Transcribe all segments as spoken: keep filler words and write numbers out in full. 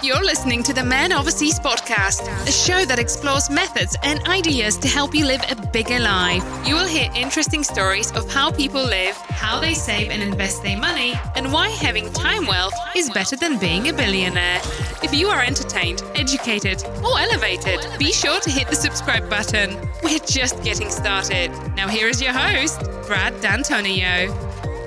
You're listening to the Man Overseas podcast, a show that explores methods and ideas to help you live a bigger life. You will hear interesting stories of how people live, how they save and invest their money, and why having time wealth is better than being a billionaire. If you are entertained, educated, or elevated, be sure to hit the subscribe button. We're just getting started. Now here is your host, Brad D'Antonio.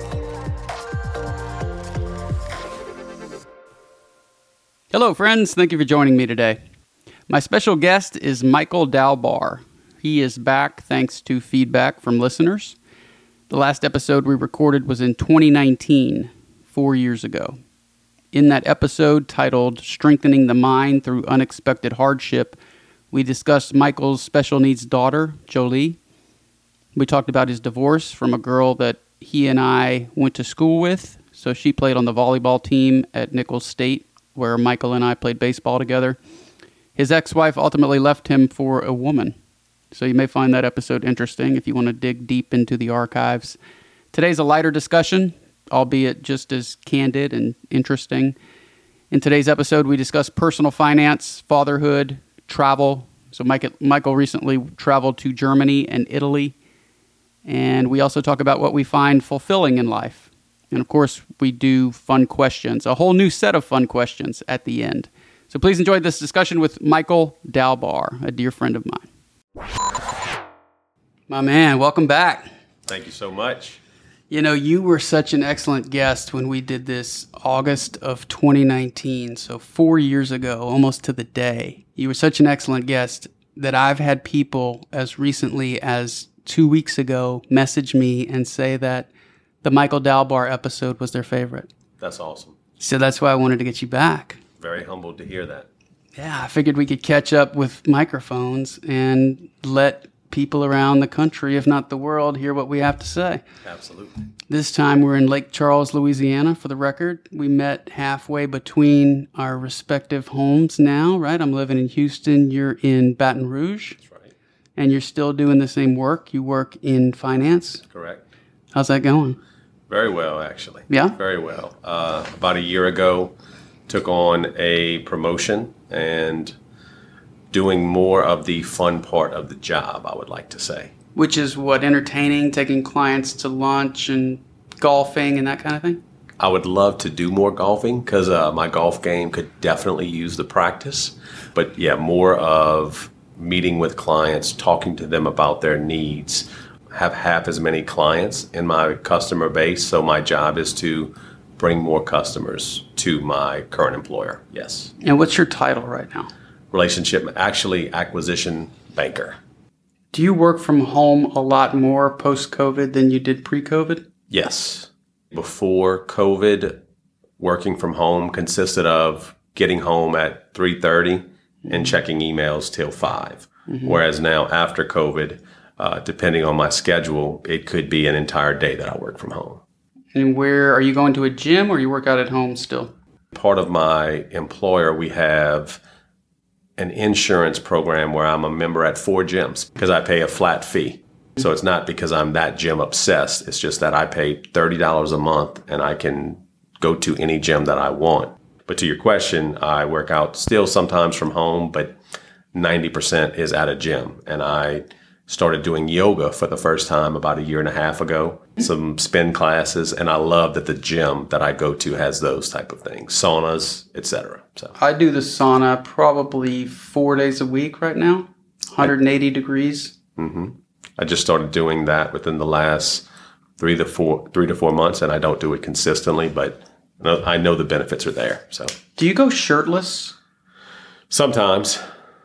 Hello, friends. Thank you for joining me today. My special guest is Michael Dalbar. He is back thanks to feedback from listeners. The last episode we recorded was in twenty nineteen, four years ago. In that episode, titled Strengthening the Mind Through Unexpected Hardship, we discussed Michael's special needs daughter, Jolie. We talked about his divorce from a girl that he and I went to school with. So she played on the volleyball team at Nichols State, where Michael and I played baseball together. His ex-wife ultimately left him for a woman. So you may find that episode interesting if you want to dig deep into the archives. Today's a lighter discussion, albeit just as candid and interesting. In today's episode, we discuss personal finance, fatherhood, travel. So Mike, Michael recently traveled to Germany and Italy. And we also talk about what we find fulfilling in life. And of course, we do fun questions, a whole new set of fun questions at the end. So please enjoy this discussion with Michael Dalbar, a dear friend of mine. My man, welcome back. Thank you so much. You know, you were such an excellent guest when we did this August of twenty nineteen, so four years ago, almost to the day. You were such an excellent guest that I've had people as recently as two weeks ago message me and say that the Michael Dalbar episode was their favorite. That's awesome. So that's why I wanted to get you back. Very humbled to hear that. Yeah, I figured we could catch up with microphones and let people around the country, if not the world, hear what we have to say. Absolutely. This time we're in Lake Charles, Louisiana, for the record. We met halfway between our respective homes now, right? I'm living in Houston. You're in Baton Rouge. That's right. And you're still doing the same work. You work in finance. Correct. How's that going? Very well, actually. Yeah? Very well. Uh, about a year ago, took on a promotion and doing more of the fun part of the job, I would like to say. Which is what, entertaining, taking clients to lunch and golfing and that kind of thing? I would love to do more golfing because uh, my golf game could definitely use the practice. But yeah, more of meeting with clients, talking to them about their needs. Have half as many clients in my customer base, so my job is to bring more customers to my current employer. Yes. And what's your title right now? Relationship, actually acquisition banker. Do you work from home a lot more post-COVID than you did pre-COVID? Yes. Before COVID, working from home consisted of getting home at three thirty mm-hmm. and checking emails till five. Mm-hmm. Whereas now after COVID, Uh, depending on my schedule, it could be an entire day that I work from home. And where are you going to a gym or you work out at home still? Part of my employer, we have an insurance program where I'm a member at four gyms because I pay a flat fee. So it's not because I'm that gym obsessed. It's just that I pay thirty dollars a month and I can go to any gym that I want. But to your question, I work out still sometimes from home, but ninety percent is at a gym. And I started doing yoga for the first time about a year and a half ago, some spin classes, and I love that the gym that I go to has those type of things, saunas, et cetera. So I do the sauna probably four days a week right now, one hundred eighty I, degrees. Mm-hmm. I just started doing that within the last three to four three to four months, and I don't do it consistently, but I know the benefits are there. So, do you go shirtless? Sometimes,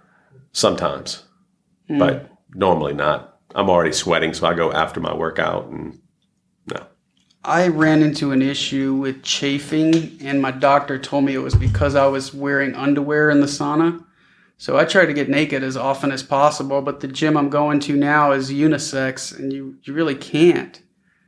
sometimes, mm. but. Normally not. I'm already sweating, so I go after my workout and no. I ran into an issue with chafing, and my doctor told me it was because I was wearing underwear in the sauna. So I try to get naked as often as possible, but the gym I'm going to now is unisex, and you, you really can't.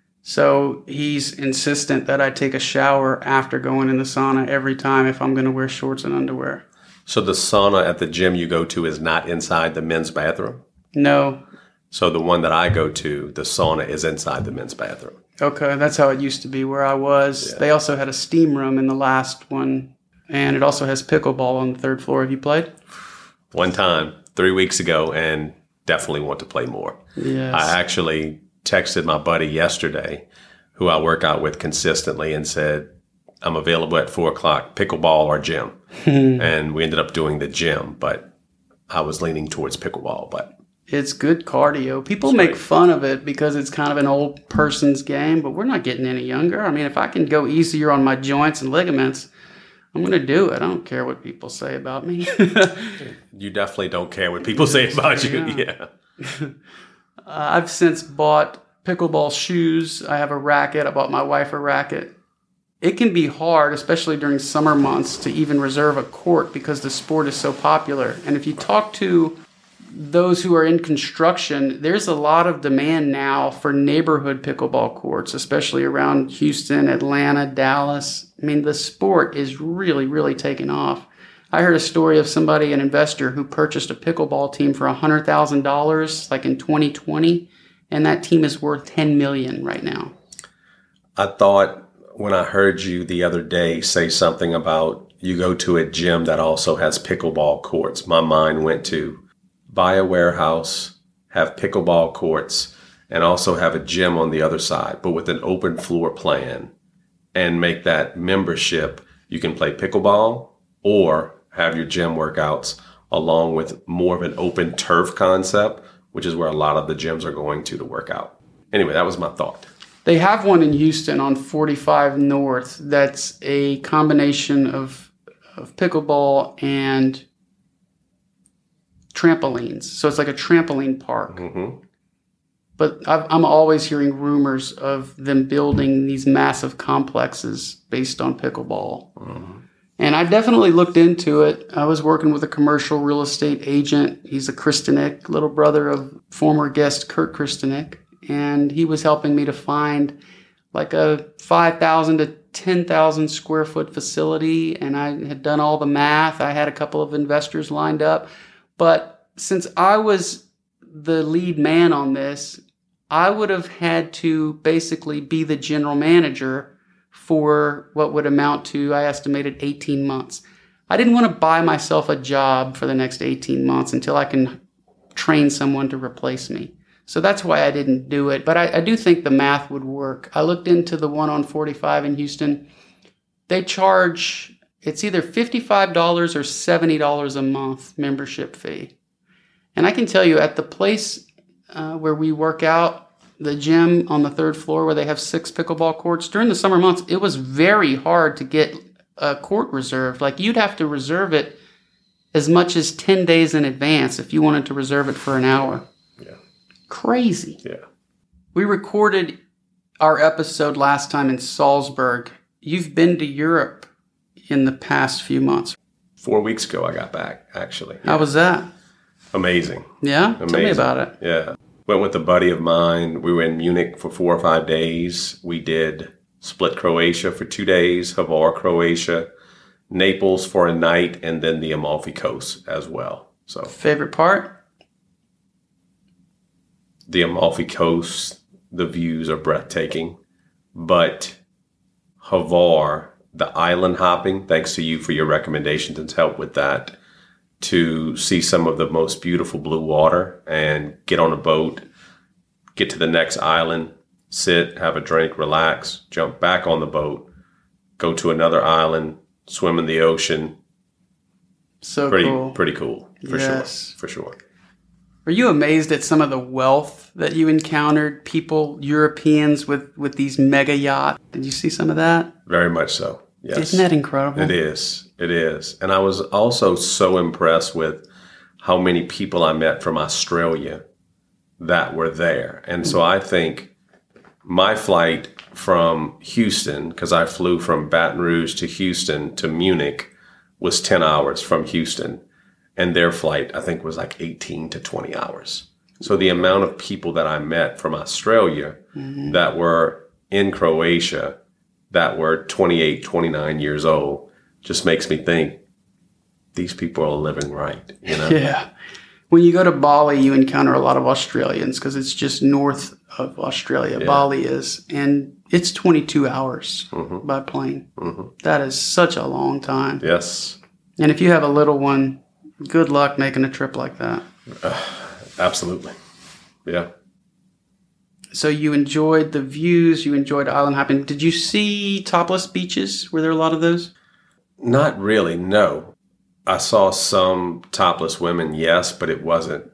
So he's insistent that I take a shower after going in the sauna every time if I'm going to wear shorts and underwear. So the sauna at the gym you go to is not inside the men's bathroom? No. So the one that I go to, the sauna is inside the men's bathroom. Okay, that's how it used to be where I was. Yeah. They also had a steam room in the last one. And it also has pickleball on the third floor. Have you played? One time, three weeks ago, and definitely want to play more. Yes. I actually texted my buddy yesterday, who I work out with consistently, and said, I'm available at four o'clock, pickleball or gym. And we ended up doing the gym, but I was leaning towards pickleball. But it's good cardio. People It's make great. fun of it because it's kind of an old person's game, but we're not getting any younger. I mean, if I can go easier on my joints and ligaments, I'm going to do it. I don't care what people say about me. you definitely don't care what people say about you. Yeah. Yeah. Uh, I've since bought pickleball shoes. I have a racket. I bought my wife a racket. It can be hard, especially during summer months, to even reserve a court because the sport is so popular. And if you talk to those who are in construction, there's a lot of demand now for neighborhood pickleball courts, especially around Houston, Atlanta, Dallas. I mean, the sport is really, really taking off. I heard a story of somebody, an investor, who purchased a pickleball team for one hundred thousand dollars like in twenty twenty, and that team is worth ten million dollars right now. I thought when I heard you the other day say something about you go to a gym that also has pickleball courts, my mind went to buy a warehouse, have pickleball courts, and also have a gym on the other side, but with an open floor plan, and make that membership. You can play pickleball or have your gym workouts along with more of an open turf concept, which is where a lot of the gyms are going to to work out. Anyway, that was my thought. They have one in Houston on forty-five North that's a combination of, of pickleball and trampolines. So it's like a trampoline park. Mm-hmm. But I've, I'm always hearing rumors of them building these massive complexes based on pickleball. Mm-hmm. And I definitely looked into it. I was working with a commercial real estate agent. He's a Kristenik, little brother of former guest Kurt Kristenik. And he was helping me to find like a five thousand to ten thousand square foot facility. And I had done all the math. I had a couple of investors lined up. But since I was the lead man on this, I would have had to basically be the general manager for what would amount to, I estimated, eighteen months. I didn't want to buy myself a job for the next eighteen months until I can train someone to replace me. So that's why I didn't do it. But I, I do think the math would work. I looked into the one on forty-five in Houston. They charge, it's either fifty-five dollars or seventy dollars a month membership fee. And I can tell you at the place uh, where we work out, the gym on the third floor where they have six pickleball courts, during the summer months, it was very hard to get a court reserved. Like you'd have to reserve it as much as ten days in advance if you wanted to reserve it for an hour. Yeah. Crazy. Yeah. We recorded our episode last time in Salzburg. You've been to Europe in the past few months. Four weeks ago, I got back, actually. How was that? Amazing. Yeah? Amazing. Tell me about it. Yeah. Went with a buddy of mine. We were in Munich for four or five days. We did Split, Croatia for two days, Hvar, Croatia, Naples for a night, and then the Amalfi Coast as well. So Favorite part? the Amalfi Coast, the views are breathtaking. But Hvar, the island hopping, thanks to you for your recommendations and help with that, to see some of the most beautiful blue water and get on a boat, get to the next island, sit, have a drink, relax, jump back on the boat, go to another island, swim in the ocean. So Pretty, cool. pretty cool, for Yes. sure, for sure. Were you amazed at some of the wealth that you encountered? People, Europeans with, with these mega yachts. Did you see some of that? Very much so, yes. Isn't that incredible? It is. It is. And I was also so impressed with how many people I met from Australia that were there. And so I think my flight from Houston, because I flew from Baton Rouge to Houston to Munich, was ten hours from Houston. And their flight, I think, was like eighteen to twenty hours. So the amount of people that I met from Australia mm-hmm. that were in Croatia, that were twenty-eight, twenty-nine years old, just makes me think these people are living right, you know? Yeah. When you go to Bali, you encounter a lot of Australians because it's just north of Australia. Yeah. Bali is. And It's twenty-two hours Mm-hmm. by plane. Mm-hmm. That is such a long time. Yes. And if you have a little one, good luck making a trip like that. Uh, absolutely. Yeah. So you enjoyed the views, you enjoyed island hopping. Did you see topless beaches? Were there a lot of those? Not really, no. I saw some topless women, yes, but it wasn't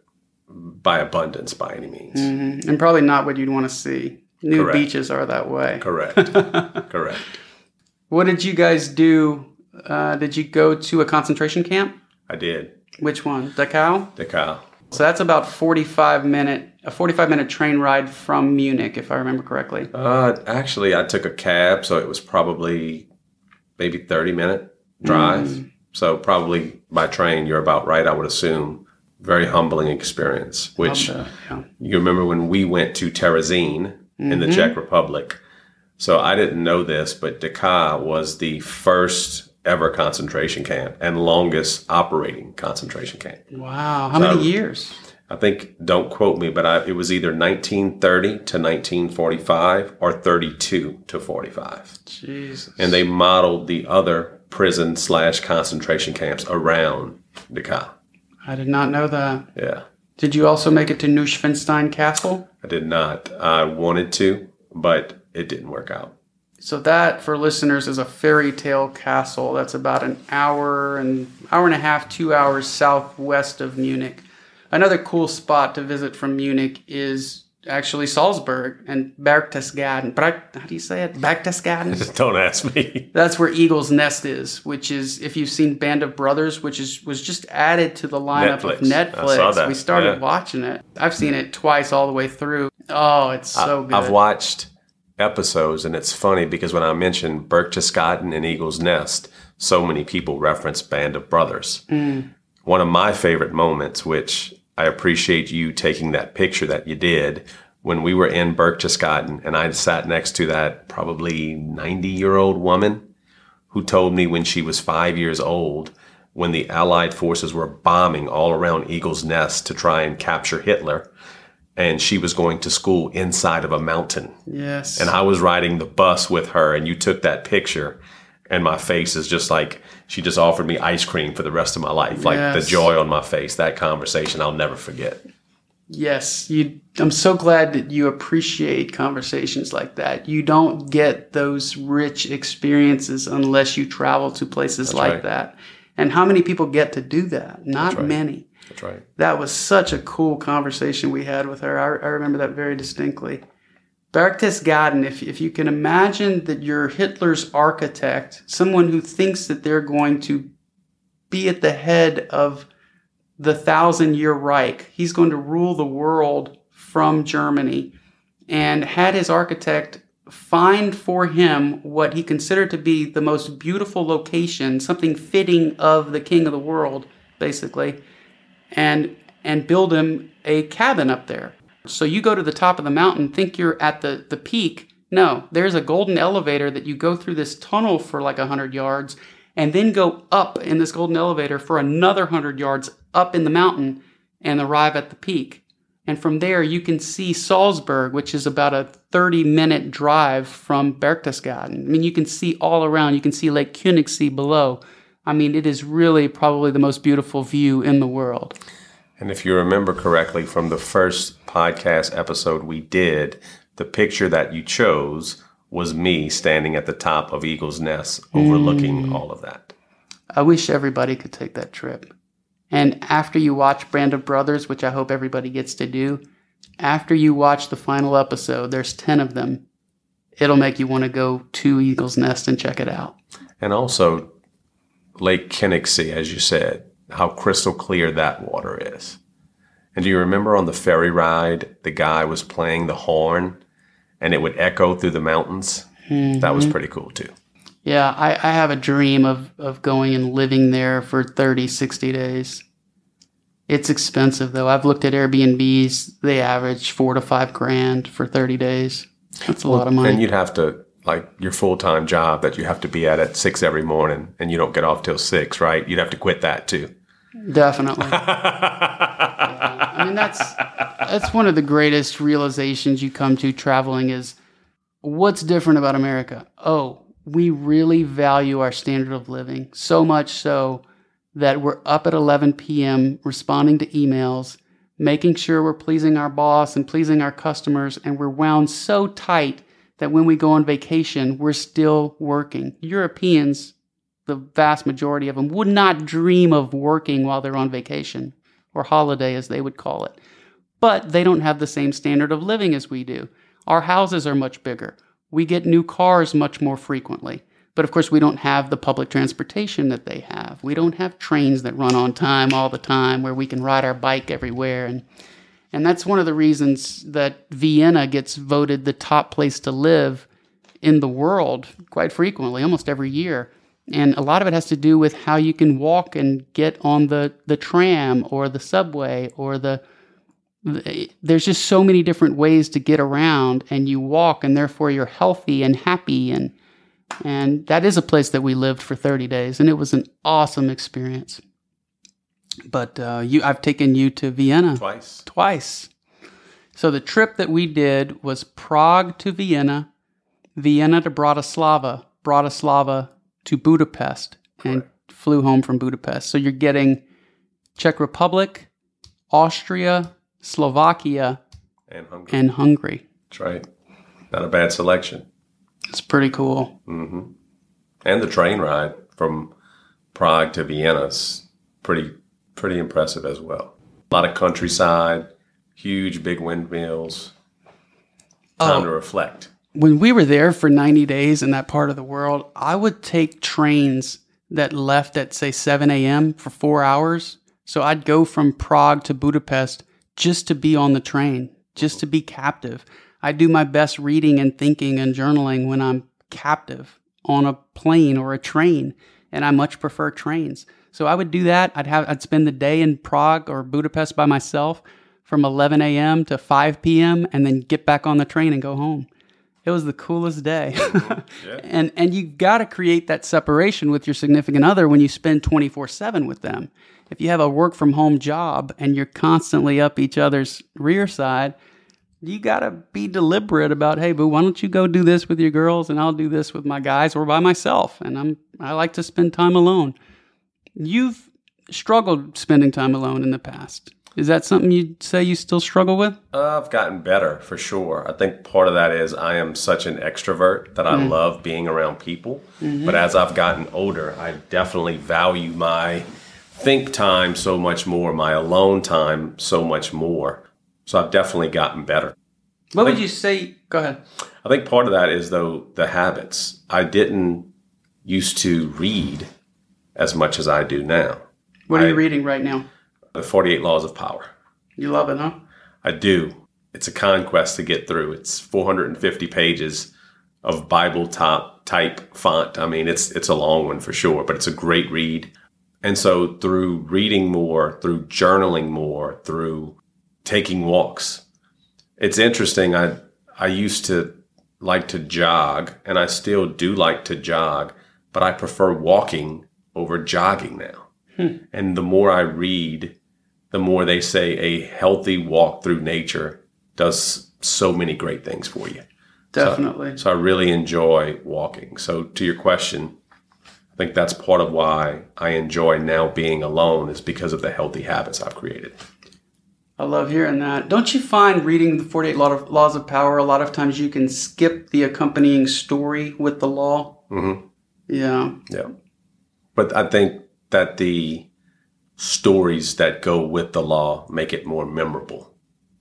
by abundance by any means. Mm-hmm. And probably not what you'd want to see. New Correct. beaches are that way. Correct. Correct. What did you guys do? Uh, did you go to a concentration camp? I did. Which one? Dachau? Dachau. So that's about forty-five minute a forty-five minute train ride from Munich, if I remember correctly. Uh, actually, I took a cab, so it was probably maybe thirty minute drive. Mm. So probably by train, you're about right, I would assume. Very humbling experience, which bet, yeah. You remember when we went to Terezín mm-hmm. in the Czech Republic. So I didn't know this, but Dachau was the first ever concentration camp and longest operating concentration camp. Wow. How so many years? I think, don't quote me, but I, it was either nineteen thirty to nineteen forty-five or thirty-two to forty-five. Jesus. And they modeled the other prison slash concentration camps around Dachau. I did not know that. Yeah. Did you also make it to Neuschwanstein Castle? I did not. I wanted to, but it didn't work out. So that, for listeners, is a fairy tale castle that's about an hour and hour and a half, two hours southwest of Munich. Another cool spot to visit from Munich is actually Salzburg and Berchtesgaden. How do you say it? Berchtesgaden? Don't ask me. That's where Eagle's Nest is, which is, if you've seen Band of Brothers, which is was just added to the lineup Netflix. of Netflix. I saw that. We started yeah. watching it. I've seen it twice all the way through. Oh, it's so I, good. I've watched episodes, and it's funny because when I mentioned Berchtesgaden and Eagle's Nest, so many people reference Band of Brothers. Mm. One of my favorite moments, which I appreciate you taking that picture that you did, when we were in Berchtesgaden, and I sat next to that probably ninety-year-old woman who told me when she was five years old, when the Allied forces were bombing all around Eagle's Nest to try and capture Hitler, and she was going to school inside of a mountain. Yes. And I was riding the bus with her, and you took that picture, and my face is just like, she just offered me ice cream for the rest of my life. Like yes. the joy on my face, that conversation, I'll never forget. Yes. You, I'm so glad that you appreciate conversations like that. You don't get those rich experiences unless you travel to places That's like right. that. And how many people get to do that? Not right. many. That's right. That was such a cool conversation we had with her. I, I remember that very distinctly. Berchtesgaden, if, if you can imagine that you're Hitler's architect, someone who thinks that they're going to be at the head of the thousand-year Reich. He's going to rule the world from Germany, and had his architect find for him what he considered to be the most beautiful location, something fitting of the king of the world, basically, and and build him a cabin up there. So you go to the top of the mountain, think you're at the, the peak. No, there's a golden elevator that you go through this tunnel for like one hundred yards, and then go up in this golden elevator for another one hundred yards up in the mountain and arrive at the peak. And from there, you can see Salzburg, which is about a thirty-minute drive from Berchtesgaden. I mean, you can see all around. You can see Lake Königssee below. I mean, it is really probably the most beautiful view in the world. And if you remember correctly from the first podcast episode we did, the picture that you chose was me standing at the top of Eagle's Nest overlooking mm. all of that. I wish everybody could take that trip. And after you watch Band of Brothers, which I hope everybody gets to do, after you watch the final episode, there's ten of them, it'll make you want to go to Eagle's Nest and check it out. And also Lake Königssee, as you said, how crystal clear that water is. And do you remember on the ferry ride, the guy was playing the horn and it would echo through the mountains? Mm-hmm. That was pretty cool too. Yeah, I, I have a dream of, of going and living there for thirty, sixty days. It's expensive, though. I've looked at Airbnbs. They average four to five grand for thirty days. That's a well, lot of money. And you'd have to, like your full-time job that you have to be at at six every morning and you don't get off till six, right? You'd have to quit that too. Definitely. yeah. I mean, that's that's one of the greatest realizations you come to traveling is what's different about America? Oh, we really value our standard of living, so much so that we're up at eleven p.m. responding to emails, making sure we're pleasing our boss and pleasing our customers, and we're wound so tight that when we go on vacation, we're still working. Europeans, the vast majority of them, would not dream of working while they're on vacation, or holiday as they would call it. But they don't have the same standard of living as we do. Our houses are much bigger. We get new cars much more frequently. But of course, we don't have the public transportation that they have. We don't have trains that run on time all the time where we can ride our bike everywhere. And and that's one of the reasons that Vienna gets voted the top place to live in the world quite frequently, almost every year. And a lot of it has to do with how you can walk and get on the, the tram or the subway or the... There's just so many different ways to get around, and you walk, and therefore you're healthy and happy. And and that is a place that we lived for thirty days, and it was an awesome experience. But uh, you, I've taken you to Vienna. Twice. Twice. So the trip that we did was Prague to Vienna, Vienna to Bratislava, Bratislava to Budapest, and Correct. Flew home from Budapest. So you're getting Czech Republic, Austria, Slovakia, And Hungary. and Hungary. That's right. Not a bad selection. It's pretty cool. hmm And the train ride from Prague to Vienna is pretty, pretty impressive as well. A lot of countryside, huge big windmills, time Oh. to reflect. When we were there for ninety days in that part of the world, I would take trains that left at, say, seven a.m. for four hours. So I'd go from Prague to Budapest just to be on the train, just to be captive. I do my best reading and thinking and journaling when I'm captive on a plane or a train, and I much prefer trains. So I would do that. I'd have I'd spend the day in Prague or Budapest by myself from eleven a.m. to five p.m. and then get back on the train and go home. It was the coolest day. Yeah. And and you've got to create that separation with your significant other when you spend twenty-four seven with them. If you have a work from home job and you're constantly up each other's rear side, you got to be deliberate about, hey, boo, why don't you go do this with your girls and I'll do this with my guys or by myself. And I'm I like to spend time alone. You've struggled spending time alone in the past. Is that something you'd say you still struggle with? Uh, I've gotten better for sure. I think part of that is I am such an extrovert that I mm. love being around people. Mm-hmm. But as I've gotten older, I definitely value my think time so much more, my alone time so much more. So I've definitely gotten better. What would you say? Go ahead. I think part of that is, though, the habits. I didn't used to read as much as I do now. What are I, you reading right now? The forty-eight Laws of Power. You love it, huh? I do. It's a conquest to get through. It's four hundred fifty pages of Bible top type font. I mean, it's it's a long one for sure, but it's a great read. And so through reading more, through journaling more, through taking walks, it's interesting. I I used to like to jog, and I still do like to jog, but I prefer walking over jogging now. Hmm. And the more I read, the more they say a healthy walk through nature does so many great things for you. Definitely. So, so I really enjoy walking. So to your question, I think that's part of why I enjoy now being alone, is because of the healthy habits I've created. I love hearing that. Don't you find reading the forty-eight Laws of Power, a lot of times you can skip the accompanying story with the law? Mm-hmm. Yeah. Yeah. But I think that the stories that go with the law make it more memorable.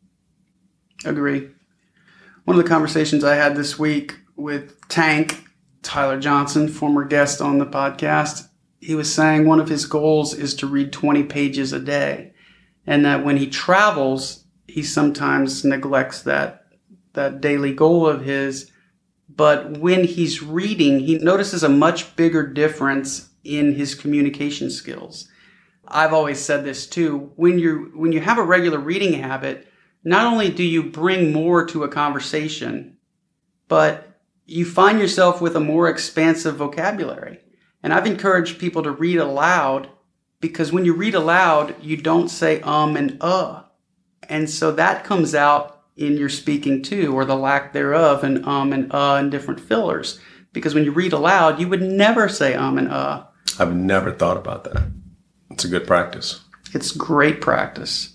Agree. One of the conversations I had this week with Tank, Tyler Johnson, former guest on the podcast, he was saying one of his goals is to read twenty pages a day. And that when he travels, he sometimes neglects that, that daily goal of his. But when he's reading, he notices a much bigger difference in his communication skills. I've always said this too. When you when you have a regular reading habit, not only do you bring more to a conversation, but you find yourself with a more expansive vocabulary. And I've encouraged people to read aloud, because when you read aloud, you don't say um and uh. And so that comes out in your speaking too, or the lack thereof, and um and uh and different fillers. Because when you read aloud, you would never say um and uh. I've never thought about that. It's a good practice. It's great practice.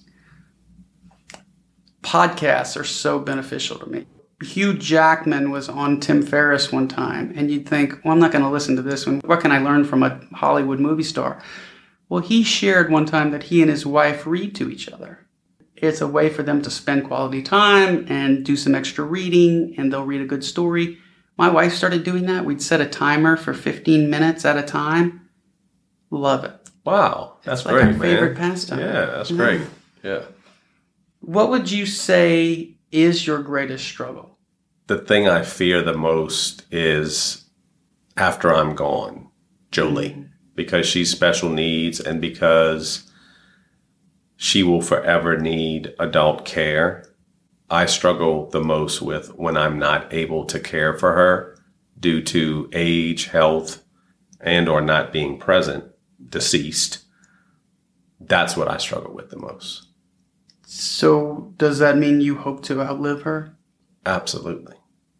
Podcasts are so beneficial to me. Hugh Jackman was on Tim Ferriss one time, and you'd think, well, I'm not going to listen to this one. What can I learn from a Hollywood movie star? Well, he shared one time that he and his wife read to each other. It's a way for them to spend quality time and do some extra reading, and they'll read a good story. My wife started doing that. We'd set a timer for fifteen minutes at a time. Love it. Wow, that's it's like great, our man. favorite pastime. Yeah, that's Yeah. great. Yeah. What would you say is your greatest struggle? The thing I fear the most is after I'm gone, Jolie, mm-hmm. because she's special needs and because she will forever need adult care. I struggle the most with when I'm not able to care for her due to age, health, and or not being present, deceased. That's what I struggle with the most. So does that mean you hope to outlive her? Absolutely.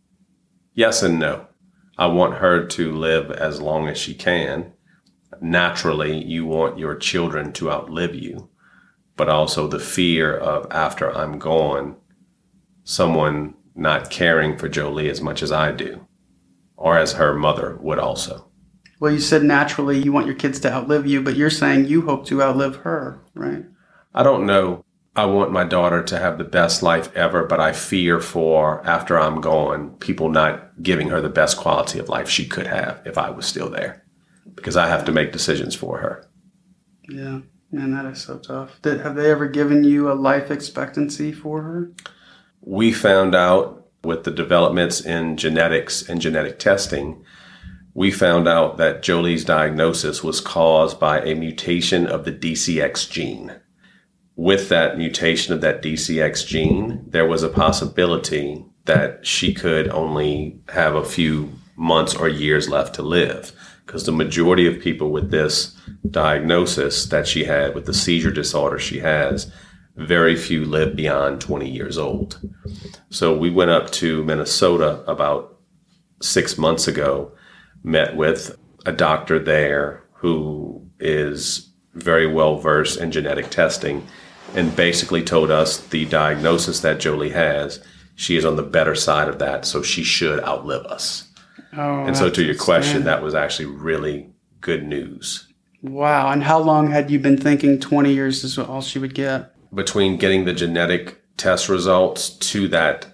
Yes and no. I want her to live as long as she can. Naturally, you want your children to outlive you, but also the fear of after I'm gone, someone not caring for Jolie as much as I do, or as her mother would also. Well, you said naturally you want your kids to outlive you, but you're saying you hope to outlive her, right? I don't know. I want my daughter to have the best life ever, but I fear for after I'm gone, people not giving her the best quality of life she could have if I was still there, because I have to make decisions for her. Yeah, man, that is so tough. Did, have they ever given you a life expectancy for her? We found out with the developments in genetics and genetic testing, we found out that Jolie's diagnosis was caused by a mutation of the D C X gene. With that mutation of that D C X gene, there was a possibility that she could only have a few months or years left to live, because the majority of people with this diagnosis that she had, with the seizure disorder she has, very few live beyond twenty years old. So we went up to Minnesota about six months ago, met with a doctor there who is very well versed in genetic testing, and basically told us the diagnosis that Jolie has, she is on the better side of that, so she should outlive us. Oh, and so to your question, sad. That was actually really good news. Wow. And how long had you been thinking twenty years is all she would get? Between getting the genetic test results to that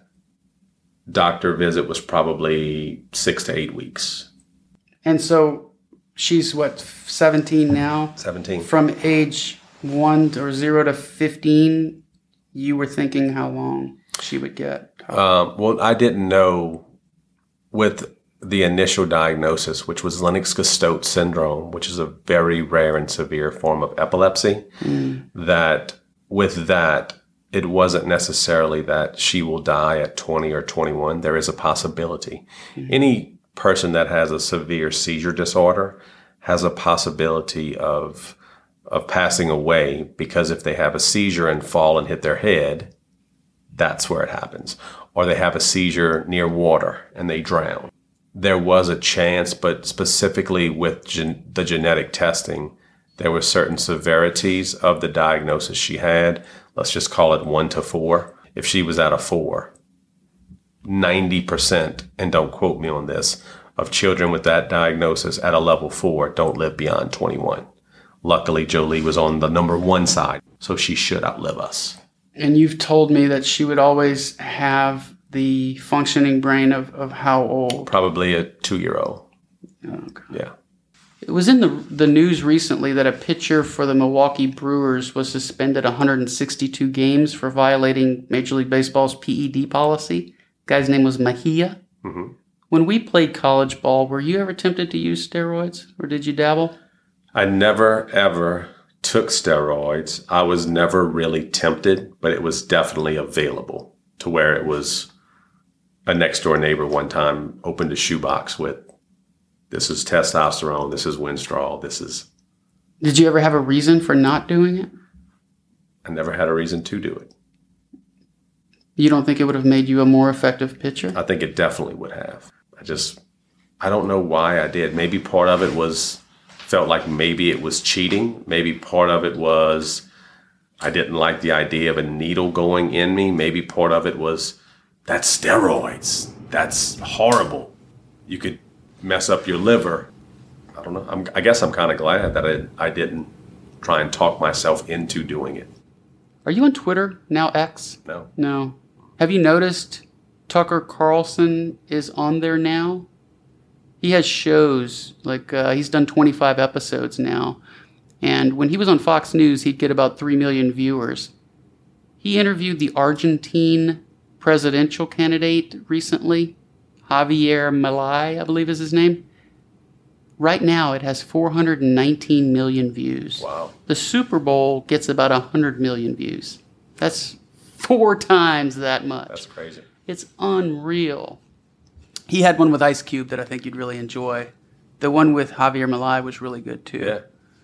doctor visit was probably six to eight weeks. And so she's what, seventeen now? seventeen. From age one or zero to fifteen, you were thinking how long she would get? Um, well, I didn't know with the initial diagnosis, which was Lennox-Gastaut syndrome, which is a very rare and severe form of epilepsy, mm. that with that, it wasn't necessarily that she will die at twenty or twenty-one. There is a possibility. Mm. Any person that has a severe seizure disorder has a possibility of of passing away, because if they have a seizure and fall and hit their head, that's where it happens. Or they have a seizure near water and they drown. There was a chance, but specifically with gen- the genetic testing, there were certain severities of the diagnosis she had. Let's just call it one to four. If she was at a four, ninety percent, and don't quote me on this, of children with that diagnosis at a level four don't live beyond twenty-one. Luckily, Jolie was on the number one side, so she should outlive us. And you've told me that she would always have the functioning brain of, of how old? Probably a two-year-old. Okay. Yeah. It was in the the news recently that a pitcher for the Milwaukee Brewers was suspended one hundred sixty-two games for violating Major League Baseball's P E D policy. The guy's name was Mejia. Mm-hmm. When we played college ball, were you ever tempted to use steroids, or did you dabble? I never, ever took steroids. I was never really tempted, but it was definitely available, to where it was a next-door neighbor one time opened a shoebox with, this is testosterone, this is Winstrol, this is... Did you ever have a reason for not doing it? I never had a reason to do it. You don't think it would have made you a more effective pitcher? I think it definitely would have. I just, I don't know why I did. Maybe part of it was, felt like maybe it was cheating. Maybe part of it was I didn't like the idea of a needle going in me. Maybe part of it was, that's steroids. That's horrible. You could mess up your liver. I don't know. I'm, I guess I'm kind of glad that I, I didn't try and talk myself into doing it. Are you on Twitter now, X? No. No. Have you noticed Tucker Carlson is on there now? He has shows, like uh, he's done twenty-five episodes now. And when he was on Fox News, he'd get about three million viewers. He interviewed the Argentine presidential candidate recently, Javier Milei, I believe is his name. Right now, it has four hundred nineteen million views. Wow. The Super Bowl gets about one hundred million views. That's four times that much. That's crazy. It's unreal. He had one with Ice Cube that I think you'd really enjoy. The one with Javier Milei was really good, too. Yeah.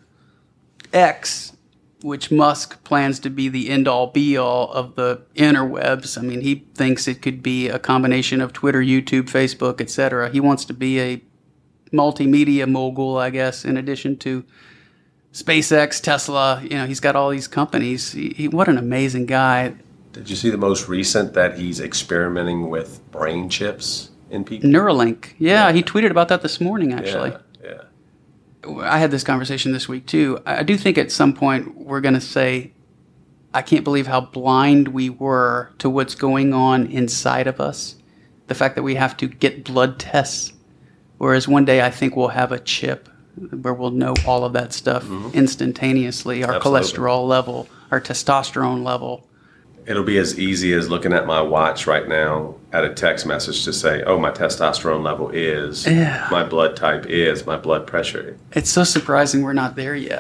X, which Musk plans to be the end-all, be-all of the interwebs. I mean, he thinks it could be a combination of Twitter, YouTube, Facebook, et cetera. He wants to be a multimedia mogul, I guess, in addition to SpaceX, Tesla. You know, he's got all these companies. He, he, what an amazing guy. Did you see the most recent that he's experimenting with brain chips in people? Neuralink. Yeah, yeah. He tweeted about that this morning, actually. Yeah, yeah. I had this conversation this week, too. I do think at some point we're going to say, I can't believe how blind we were to what's going on inside of us. The fact that we have to get blood tests. Whereas one day I think we'll have a chip where we'll know all of that stuff mm-hmm. instantaneously. Our Absolutely. cholesterol level, our testosterone level. It'll be as easy as looking at my watch right now at a text message to say, oh, my testosterone level is, yeah. my blood type is, my blood pressure. It's so surprising we're not there yet.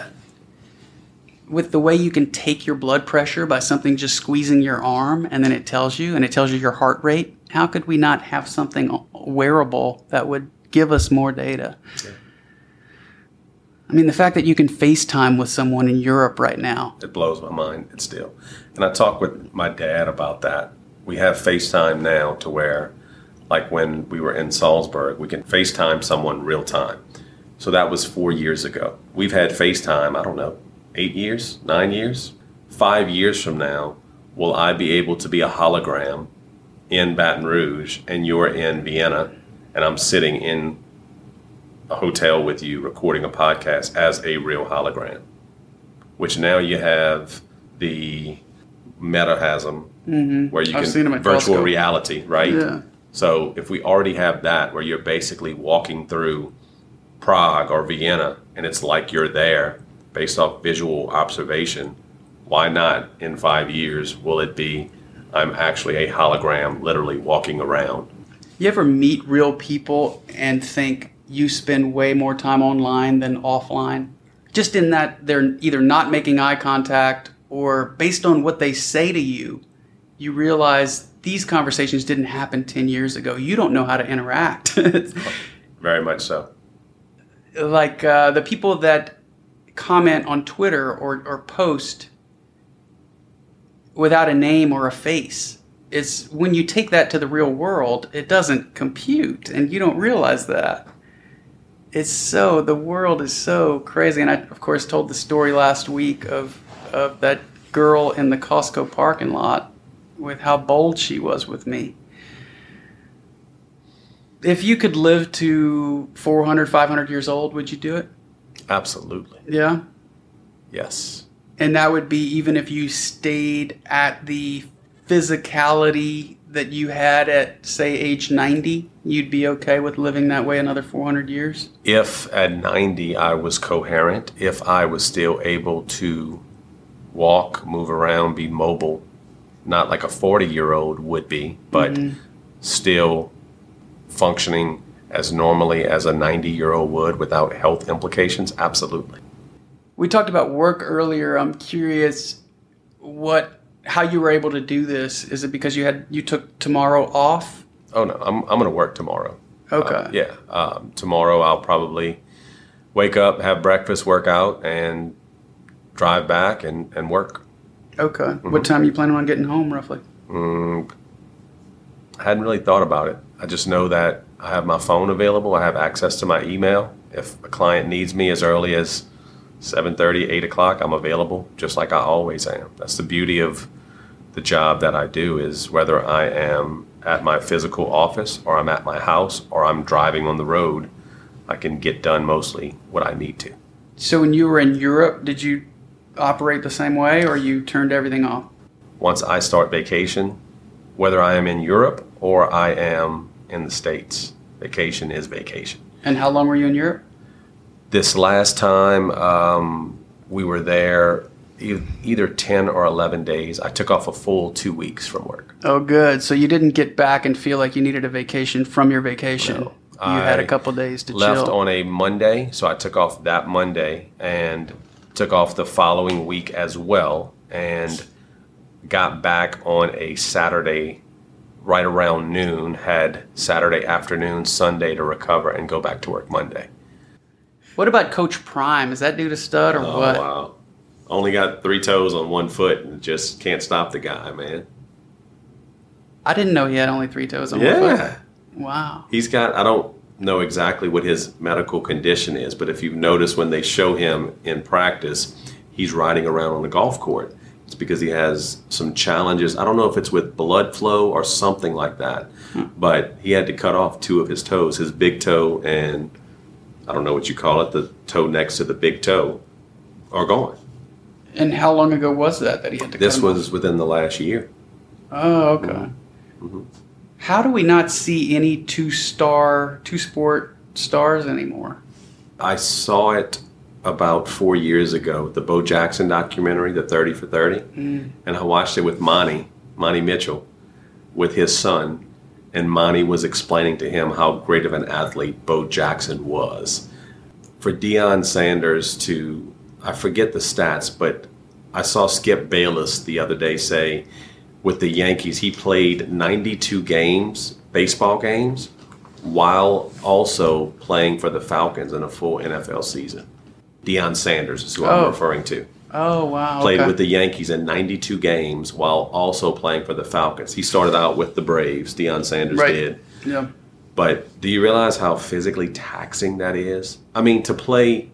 With the way you can take your blood pressure by something just squeezing your arm and then it tells you, and it tells you your heart rate, how could we not have something wearable that would give us more data? Yeah. I mean, the fact that you can FaceTime with someone in Europe right now. It blows my mind. It's still. And I talked with my dad about that. We have FaceTime now to where, like when we were in Salzburg, we can FaceTime someone real time. So that was four years ago. We've had FaceTime, I don't know, eight years, nine years? Five years from now, will I be able to be a hologram in Baton Rouge and you're in Vienna and I'm sitting in a hotel with you recording a podcast as a real hologram, which now you have the Meta has them mm-hmm. where you I've can seen them at virtual Costco. reality, right? Yeah. So if we already have that where you're basically walking through Prague or Vienna and it's like you're there based off visual observation, why not in five years will it be I'm actually a hologram literally walking around? You ever meet real people and think you spend way more time online than offline? Just in that they're either not making eye contact or based on what they say to you, you realize these conversations didn't happen ten years ago. You don't know how to interact. Very much so. Like uh, the people that comment on Twitter or, or post without a name or a face. It's when you take that to the real world, it doesn't compute, and you don't realize that. It's so, the world is so crazy. And I, of course, told the story last week of, of that girl in the Costco parking lot with how bold she was with me. If you could live to four hundred, five hundred years old, would you do it? Absolutely. Yeah? Yes. And that would be even if you stayed at the physicality that you had at, say, age ninety, you'd be okay with living that way another four hundred years? If at ninety I was coherent, if I was still able to walk, move around, be mobile, not like a forty-year-old would be, but mm-hmm. still functioning as normally as a ninety-year-old would without health implications, absolutely. We talked about work earlier. I'm curious what how you were able to do this. Is it because you had you took tomorrow off? Oh no, I'm I'm going to work tomorrow. Okay. Uh, yeah. Um, tomorrow I'll probably wake up, have breakfast, work out, and drive back and, and work. Okay. Mm-hmm. What time are you planning on getting home, roughly? Mm, I hadn't really thought about it. I just know that I have my phone available. I have access to my email. If a client needs me as early as seven thirty, eight o'clock, I'm available just like I always am. That's the beauty of the job that I do, is whether I am at my physical office or I'm at my house or I'm driving on the road, I can get done mostly what I need to. So when you were in Europe, did you operate the same way, or you turned everything off? Once I start vacation, whether I am in Europe or I am in the States, vacation is vacation. And how long were you in Europe? This last time um, we were there e- either ten or eleven days. I took off a full two weeks from work. Oh, good. So you didn't get back and feel like you needed a vacation from your vacation. No. You I had a couple days to left chill. on a Monday, so I took off that Monday and took off the following week as well, and got back on a Saturday right around noon, had Saturday afternoon, Sunday to recover, and go back to work Monday. What about Coach Prime? Is that dude a stud or Oh, what? wow. Only got three toes on one foot and just can't stop the guy, man. I didn't know he had only three toes on one foot. Yeah. Wow. He's got, I don't know exactly what his medical condition is, but if you've noticed when they show him in practice, he's riding around on the golf court. It's because he has some challenges. I don't know if it's with blood flow or something like that, hmm. but he had to cut off two of his toes, his big toe and I don't know what you call it, the toe next to the big toe, are gone. And how long ago was that that he had to This cut them was off? within the last year. Oh, okay. Mm-hmm. How do we not see any two-star, two-sport stars anymore? I saw it about four years ago, the Bo Jackson documentary, the thirty for thirty, mm. and I watched it with Monty, Monty Mitchell, with his son, and Monty was explaining to him how great of an athlete Bo Jackson was. For Deion Sanders to, I forget the stats, but I saw Skip Bayless the other day say, with the Yankees, he played ninety-two games, baseball games, while also playing for the Falcons in a full N F L season. Deion Sanders is who oh. I'm referring to. Oh, wow. Played okay. with the Yankees in ninety-two games while also playing for the Falcons. He started out with the Braves, Deion Sanders right. did. Yeah. But do you realize how physically taxing that is? I mean, to play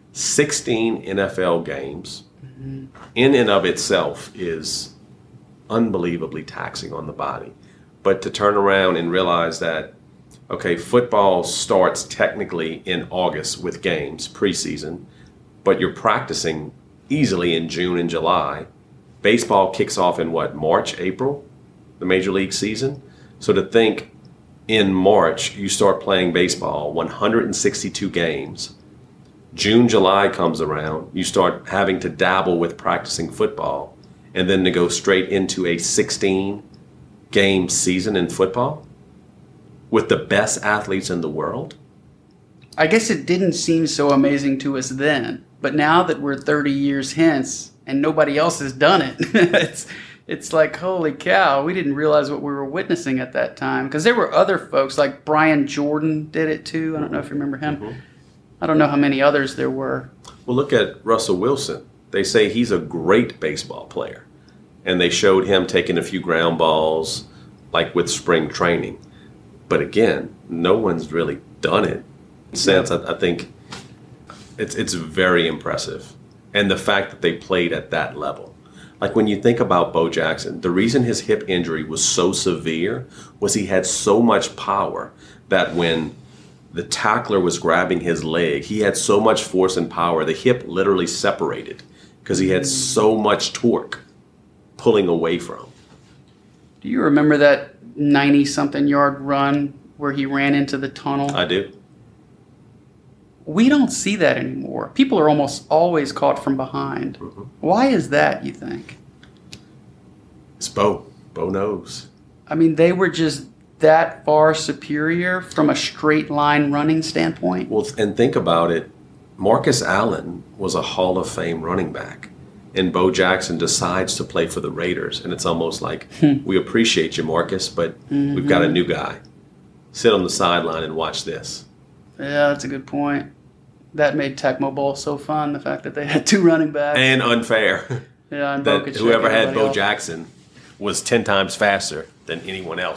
sixteen N F L games mm-hmm. in and of itself is unbelievably taxing on the body. But to turn around and realize that, okay, football starts technically in August with games, preseason, but you're practicing easily in June and July. Baseball kicks off in what, March, April, the Major League season? So to think in March you start playing baseball, one hundred sixty-two games. June, July comes around, you start having to dabble with practicing football, and then to go straight into a sixteen-game season in football with the best athletes in the world? I guess it didn't seem so amazing to us then, but now that we're thirty years hence and nobody else has done it, it's it's like, holy cow, we didn't realize what we were witnessing at that time. Because there were other folks, like Brian Jordan did it too. I don't know if you remember him. Mm-hmm. I don't know how many others there were. Well, look at Russell Wilson. They say he's a great baseball player. And they showed him taking a few ground balls, like with spring training. But again, no one's really done it since. I, I think it's it's very impressive. And the fact that they played at that level. Like when you think about Bo Jackson, the reason his hip injury was so severe was he had so much power that when the tackler was grabbing his leg, he had so much force and power, the hip literally separated because he had so much torque pulling away from. Do you remember that ninety-something yard run where he ran into the tunnel? I do. We don't see that anymore. People are almost always caught from behind. Mm-hmm. Why is that, you think? It's Bo. Bo knows. I mean, they were just that far superior from a straight line running standpoint. Well, and think about it. Marcus Allen was a Hall of Fame running back. And Bo Jackson decides to play for the Raiders. And it's almost like, we appreciate you, Marcus, but mm-hmm. we've got a new guy. Sit on the sideline and watch this. Yeah, that's a good point. That made Tecmo Bowl so fun, the fact that they had two running backs. And unfair. Yeah, and that Bo could whoever had Bo else. Jackson was ten times faster than anyone else.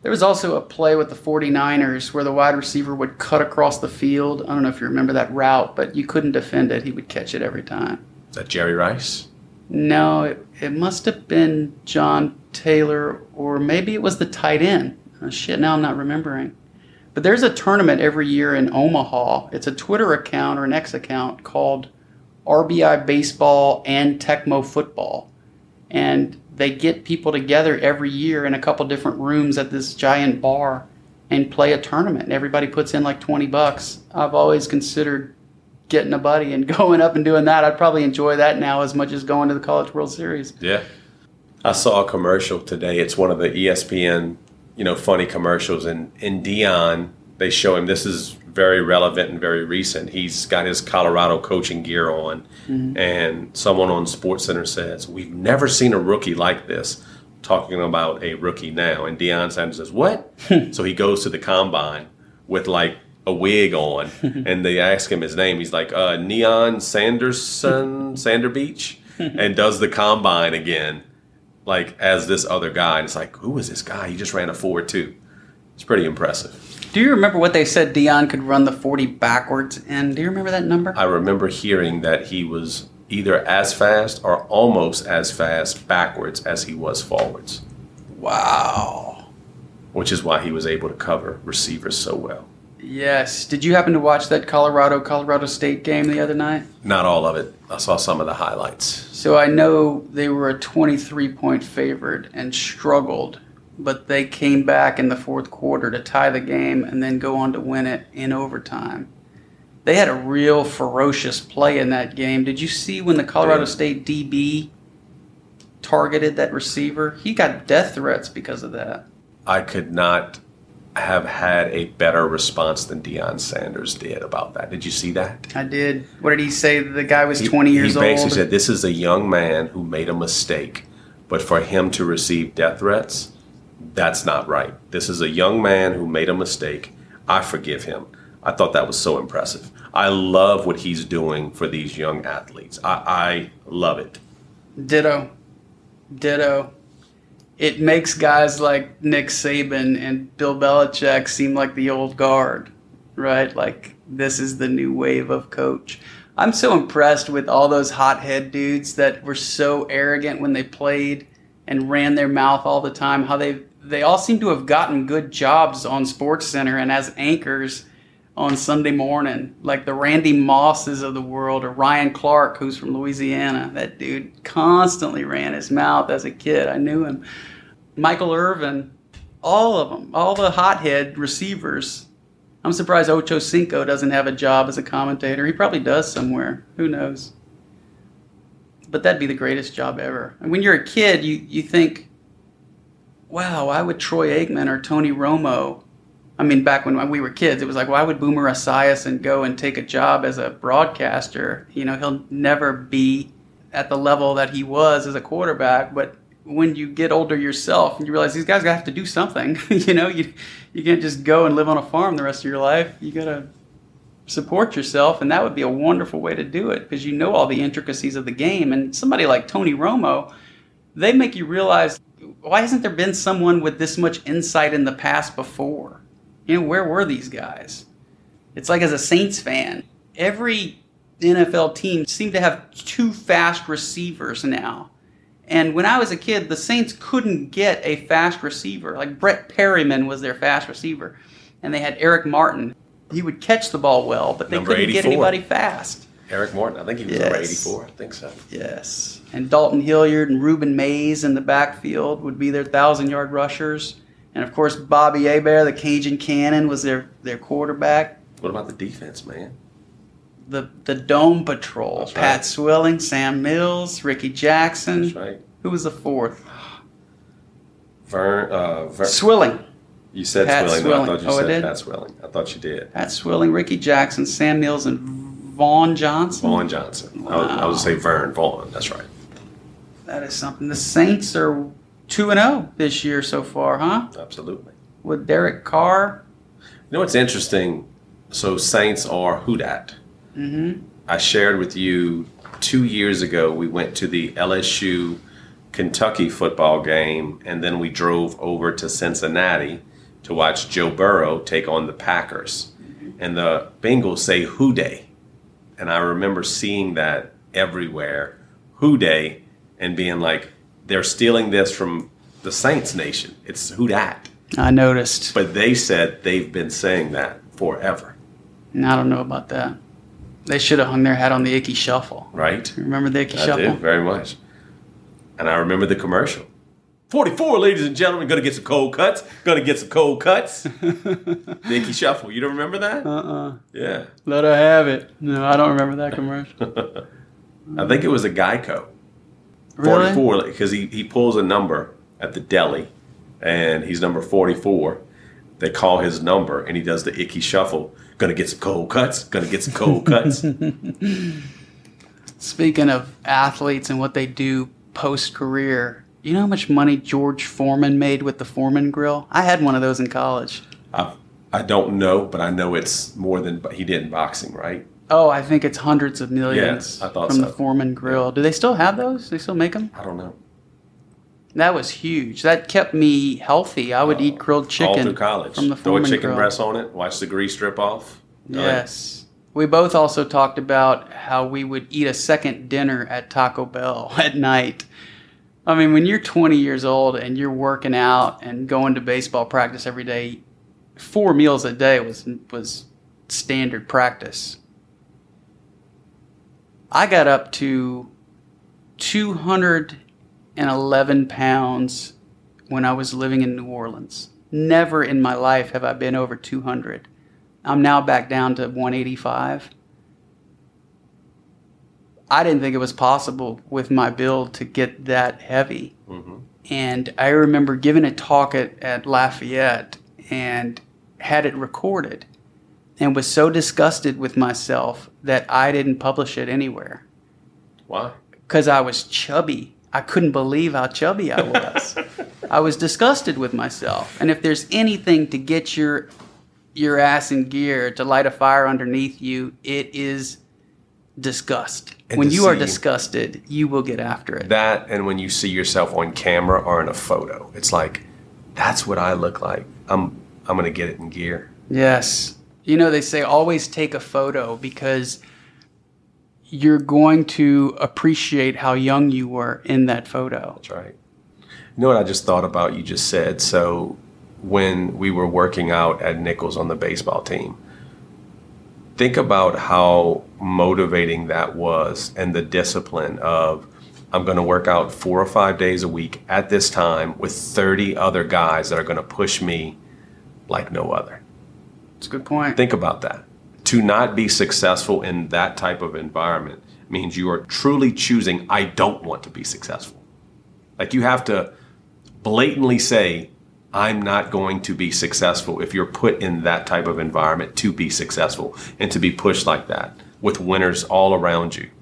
There was also a play with the 49ers where the wide receiver would cut across the field. I don't know if you remember that route, but you couldn't defend it. He would catch it every time. Is that Jerry Rice? No, it, it must have been John Taylor, or maybe it was the tight end. Oh, shit, now I'm not remembering. But there's a tournament every year in Omaha. It's a Twitter account or an X account called R B I Baseball and Tecmo Football. And they get people together every year in a couple different rooms at this giant bar and play a tournament. Everybody puts in like twenty bucks. I've always considered getting a buddy and going up and doing that. I'd probably enjoy that now as much as going to the College World Series. Yeah. I saw a commercial today. It's one of the E S P N, you know, funny commercials. And in Deion, they show him, this is very relevant and very recent. He's got his Colorado coaching gear on. Mm-hmm. And someone on SportsCenter says, we've never seen a rookie like this, talking about a rookie now. And Deion Sanders says, what? So he goes to the combine with like a wig on, and they ask him his name. He's like, uh, Neon Sanderson, Sander Beach, and does the combine again, like as this other guy. And it's like, who is this guy? He just ran a four two. It's pretty impressive. Do you remember what they said Deion could run the forty backwards in? Do you remember that number? I remember hearing that he was either as fast or almost as fast backwards as he was forwards. Wow. Which is why he was able to cover receivers so well. Yes. Did you happen to watch that Colorado Colorado State game the other night? Not all of it. I saw some of the highlights. So I know they were a twenty-three point favorite and struggled, but they came back in the fourth quarter to tie the game and then go on to win it in overtime. They had a real ferocious play in that game. Did you see when the Colorado yeah. State D B targeted that receiver? He got death threats because of that. I could not have had a better response than Deion Sanders did about that. Did you see that? I did. What did he say? The guy was twenty he, years old? He basically old? said, this is a young man who made a mistake, but for him to receive death threats, that's not right. This is a young man who made a mistake. I forgive him. I thought that was so impressive. I love what he's doing for these young athletes. I, I love it. Ditto. Ditto. It makes guys like Nick Saban and Bill Belichick seem like the old guard, right? Like, this is the new wave of coach. I'm so impressed with all those hothead dudes that were so arrogant when they played and ran their mouth all the time, how they they all seem to have gotten good jobs on SportsCenter and as anchors on Sunday morning, like the Randy Mosses of the world, or Ryan Clark, who's from Louisiana. That dude constantly ran his mouth as a kid. I knew him. Michael Irvin, all of them, all the hothead receivers. I'm surprised Ocho Cinco doesn't have a job as a commentator. He probably does somewhere. Who knows? But that'd be the greatest job ever. And when you're a kid, you, you think, wow, why would Troy Aikman or Tony Romo, I mean, back when we were kids, it was like, why would Boomer Esiason go and take a job as a broadcaster? You know, he'll never be at the level that he was as a quarterback. But when you get older yourself and you realize these guys have to do something, you know, you you can't just go and live on a farm the rest of your life. You got to support yourself, and that would be a wonderful way to do it because you know all the intricacies of the game. And somebody like Tony Romo, they make you realize, why hasn't there been someone with this much insight in the past before? You know, where were these guys? It's like as a Saints fan, every N F L team seemed to have two fast receivers now. And when I was a kid, the Saints couldn't get a fast receiver. Like Brett Perryman was their fast receiver. And they had Eric Martin. He would catch the ball well, but they number couldn't eighty-four. Get anybody fast. Eric Martin, I think he was yes. number eighty-four. I think so. Yes. And Dalton Hilliard and Reuben Mays in the backfield would be their thousand-yard rushers. And, of course, Bobby Hebert, the Cajun Cannon, was their, their quarterback. What about the defense, man? The the Dome Patrol. That's Pat right. Swilling, Sam Mills, Ricky Jackson. That's right. Who was the fourth? Vern. Uh, Vern. Swilling. You said Pat Swilling. Swilling. I thought you Oh, I said did? Pat Swilling. I thought you did. Pat Swilling, Ricky Jackson, Sam Mills, and Vaughn Johnson. Vaughn Johnson. Wow. I was, I was going to say Vern Vaughn. That's right. That is something. The Saints are two and oh this year so far, huh? Absolutely. With Derek Carr. You know what's interesting? So Saints are who dat? Mm-hmm. I shared with you two years ago, we went to the L S U Kentucky football game, and then we drove over to Cincinnati to watch Joe Burrow take on the Packers. And the Bengals say Who Dey. And I remember seeing that everywhere, Who Dey, and being like, they're stealing this from the Saints Nation. It's who dat. I noticed. But they said they've been saying that forever. I don't know about that. They should have hung their hat on the Icky Shuffle. Right? Remember the Icky I Shuffle? do, very much. And I remember the commercial. forty-four, ladies and gentlemen, gonna get some cold cuts. Gonna get some cold cuts. The Icky Shuffle. You don't remember that? Uh-uh. Yeah. Let her have it. No, I don't remember that commercial. I think it was a Geico. Really? forty-four, because he, he pulls a number at the deli, and he's number forty-four. They call his number, and he does the Icky Shuffle. Gonna get some cold cuts. Gonna get some cold cuts. Speaking of athletes and what they do post-career, you know how much money George Foreman made with the Foreman Grill? I had one of those in college. I, I don't know, but I know it's more than he did in boxing, right? Oh, I think it's hundreds of millions Yeah, I thought from so. the Foreman Grill. Do they still have those? Do they still make them? I don't know. That was huge. That kept me healthy. I would eat grilled chicken All through college. from the Throw a Foreman chicken Grill. breast on it. Watch the grease strip off. Yes. We both also talked about how we would eat a second dinner at Taco Bell at night. I mean, when you're twenty years old and you're working out and going to baseball practice every day, four meals a day was was standard practice. I got up to two hundred eleven pounds when I was living in New Orleans. Never in my life have I been over two hundred. I'm now back down to one eighty-five. I didn't think it was possible with my build to get that heavy. Mm-hmm. And I remember giving a talk at, at Lafayette and had it recorded and was so disgusted with myself that I didn't publish it anywhere. Why? Because I was chubby. I couldn't believe how chubby I was. I was disgusted with myself. And if there's anything to get your your ass in gear, to light a fire underneath you, it is disgust. And when to you are see- disgusted, you will get after it. That, and when you see yourself on camera or in a photo, it's like, that's what I look like. I'm I'm gonna get it in gear. Yes. You know, they say always take a photo because you're going to appreciate how young you were in that photo. That's right. You know what I just thought about? You just said, so when we were working out at Nichols on the baseball team, think about how motivating that was, and the discipline of, I'm going to work out four or five days a week at this time with thirty other guys that are going to push me like no other. That's a good point. Think about that. To not be successful in that type of environment means you are truly choosing, I don't want to be successful. Like, you have to blatantly say, I'm not going to be successful if you're put in that type of environment to be successful and to be pushed like that with winners all around you.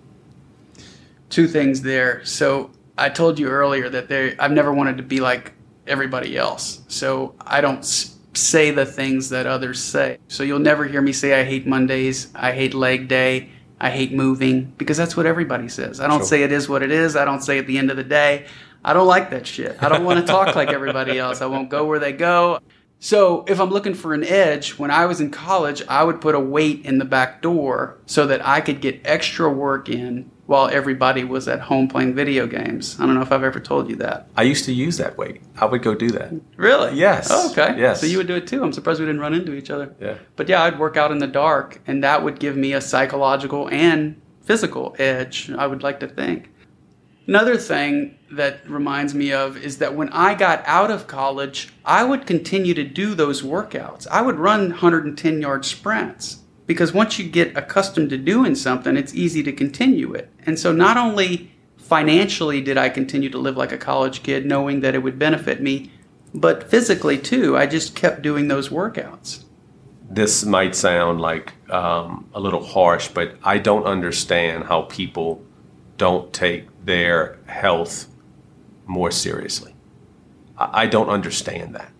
Two things there. So I told you earlier that there, I've never wanted to be like everybody else. So I don't s- say the things that others say. So you'll never hear me say I hate Mondays, I hate leg day, I hate moving, because that's what everybody says. I don't Sure. say it is what it is. I don't say at the end of the day. I don't like that shit. I don't want to talk like everybody else. I won't go where they go. So if I'm looking for an edge, when I was in college, I would put a weight in the back door so that I could get extra work in while everybody was at home playing video games. I don't know if I've ever told you that. I used to use that weight. I would go do that. Really? Yes. Oh, okay. Yes. So you would do it too. I'm surprised we didn't run into each other. Yeah. But yeah, I'd work out in the dark, and that would give me a psychological and physical edge, I would like to think. Another thing that reminds me of is that when I got out of college, I would continue to do those workouts. I would run one hundred ten yard sprints, because once you get accustomed to doing something, it's easy to continue it. And so not only financially did I continue to live like a college kid, knowing that it would benefit me, but physically too. I just kept doing those workouts. This might sound like um, a little harsh, but I don't understand how people don't take their health more seriously. I, I don't understand that.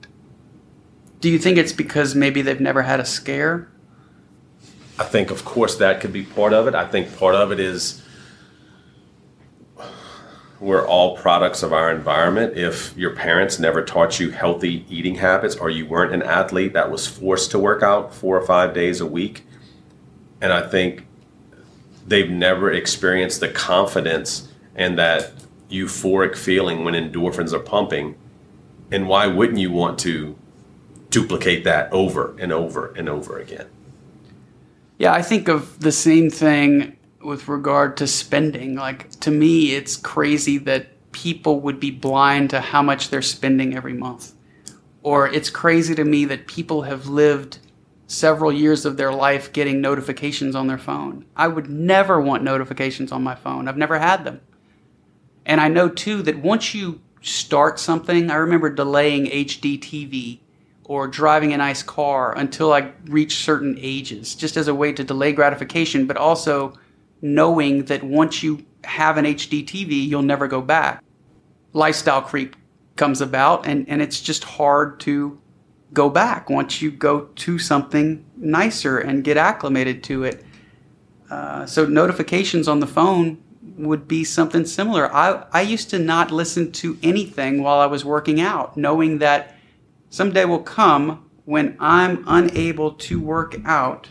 Do you think it's because maybe they've never had a scare? I think, of course, that could be part of it. I think part of it is we're all products of our environment. If your parents never taught you healthy eating habits, or you weren't an athlete that was forced to work out four or five days a week, and I think they've never experienced the confidence and that euphoric feeling when endorphins are pumping, and why wouldn't you want to duplicate that over and over and over again? Yeah, I think of the same thing with regard to spending. Like, to me, it's crazy that people would be blind to how much they're spending every month. Or it's crazy to me that people have lived several years of their life getting notifications on their phone. I would never want notifications on my phone. I've never had them. And I know, too, that once you start something, I remember delaying H D T V or driving a nice car until I reached certain ages, just as a way to delay gratification, but also knowing that once you have an H D T V, you'll never go back. Lifestyle creep comes about, and, and it's just hard to go back once you go to something nicer and get acclimated to it. Uh, so notifications on the phone would be something similar. I, I used to not listen to anything while I was working out, knowing that someday will come when I'm unable to work out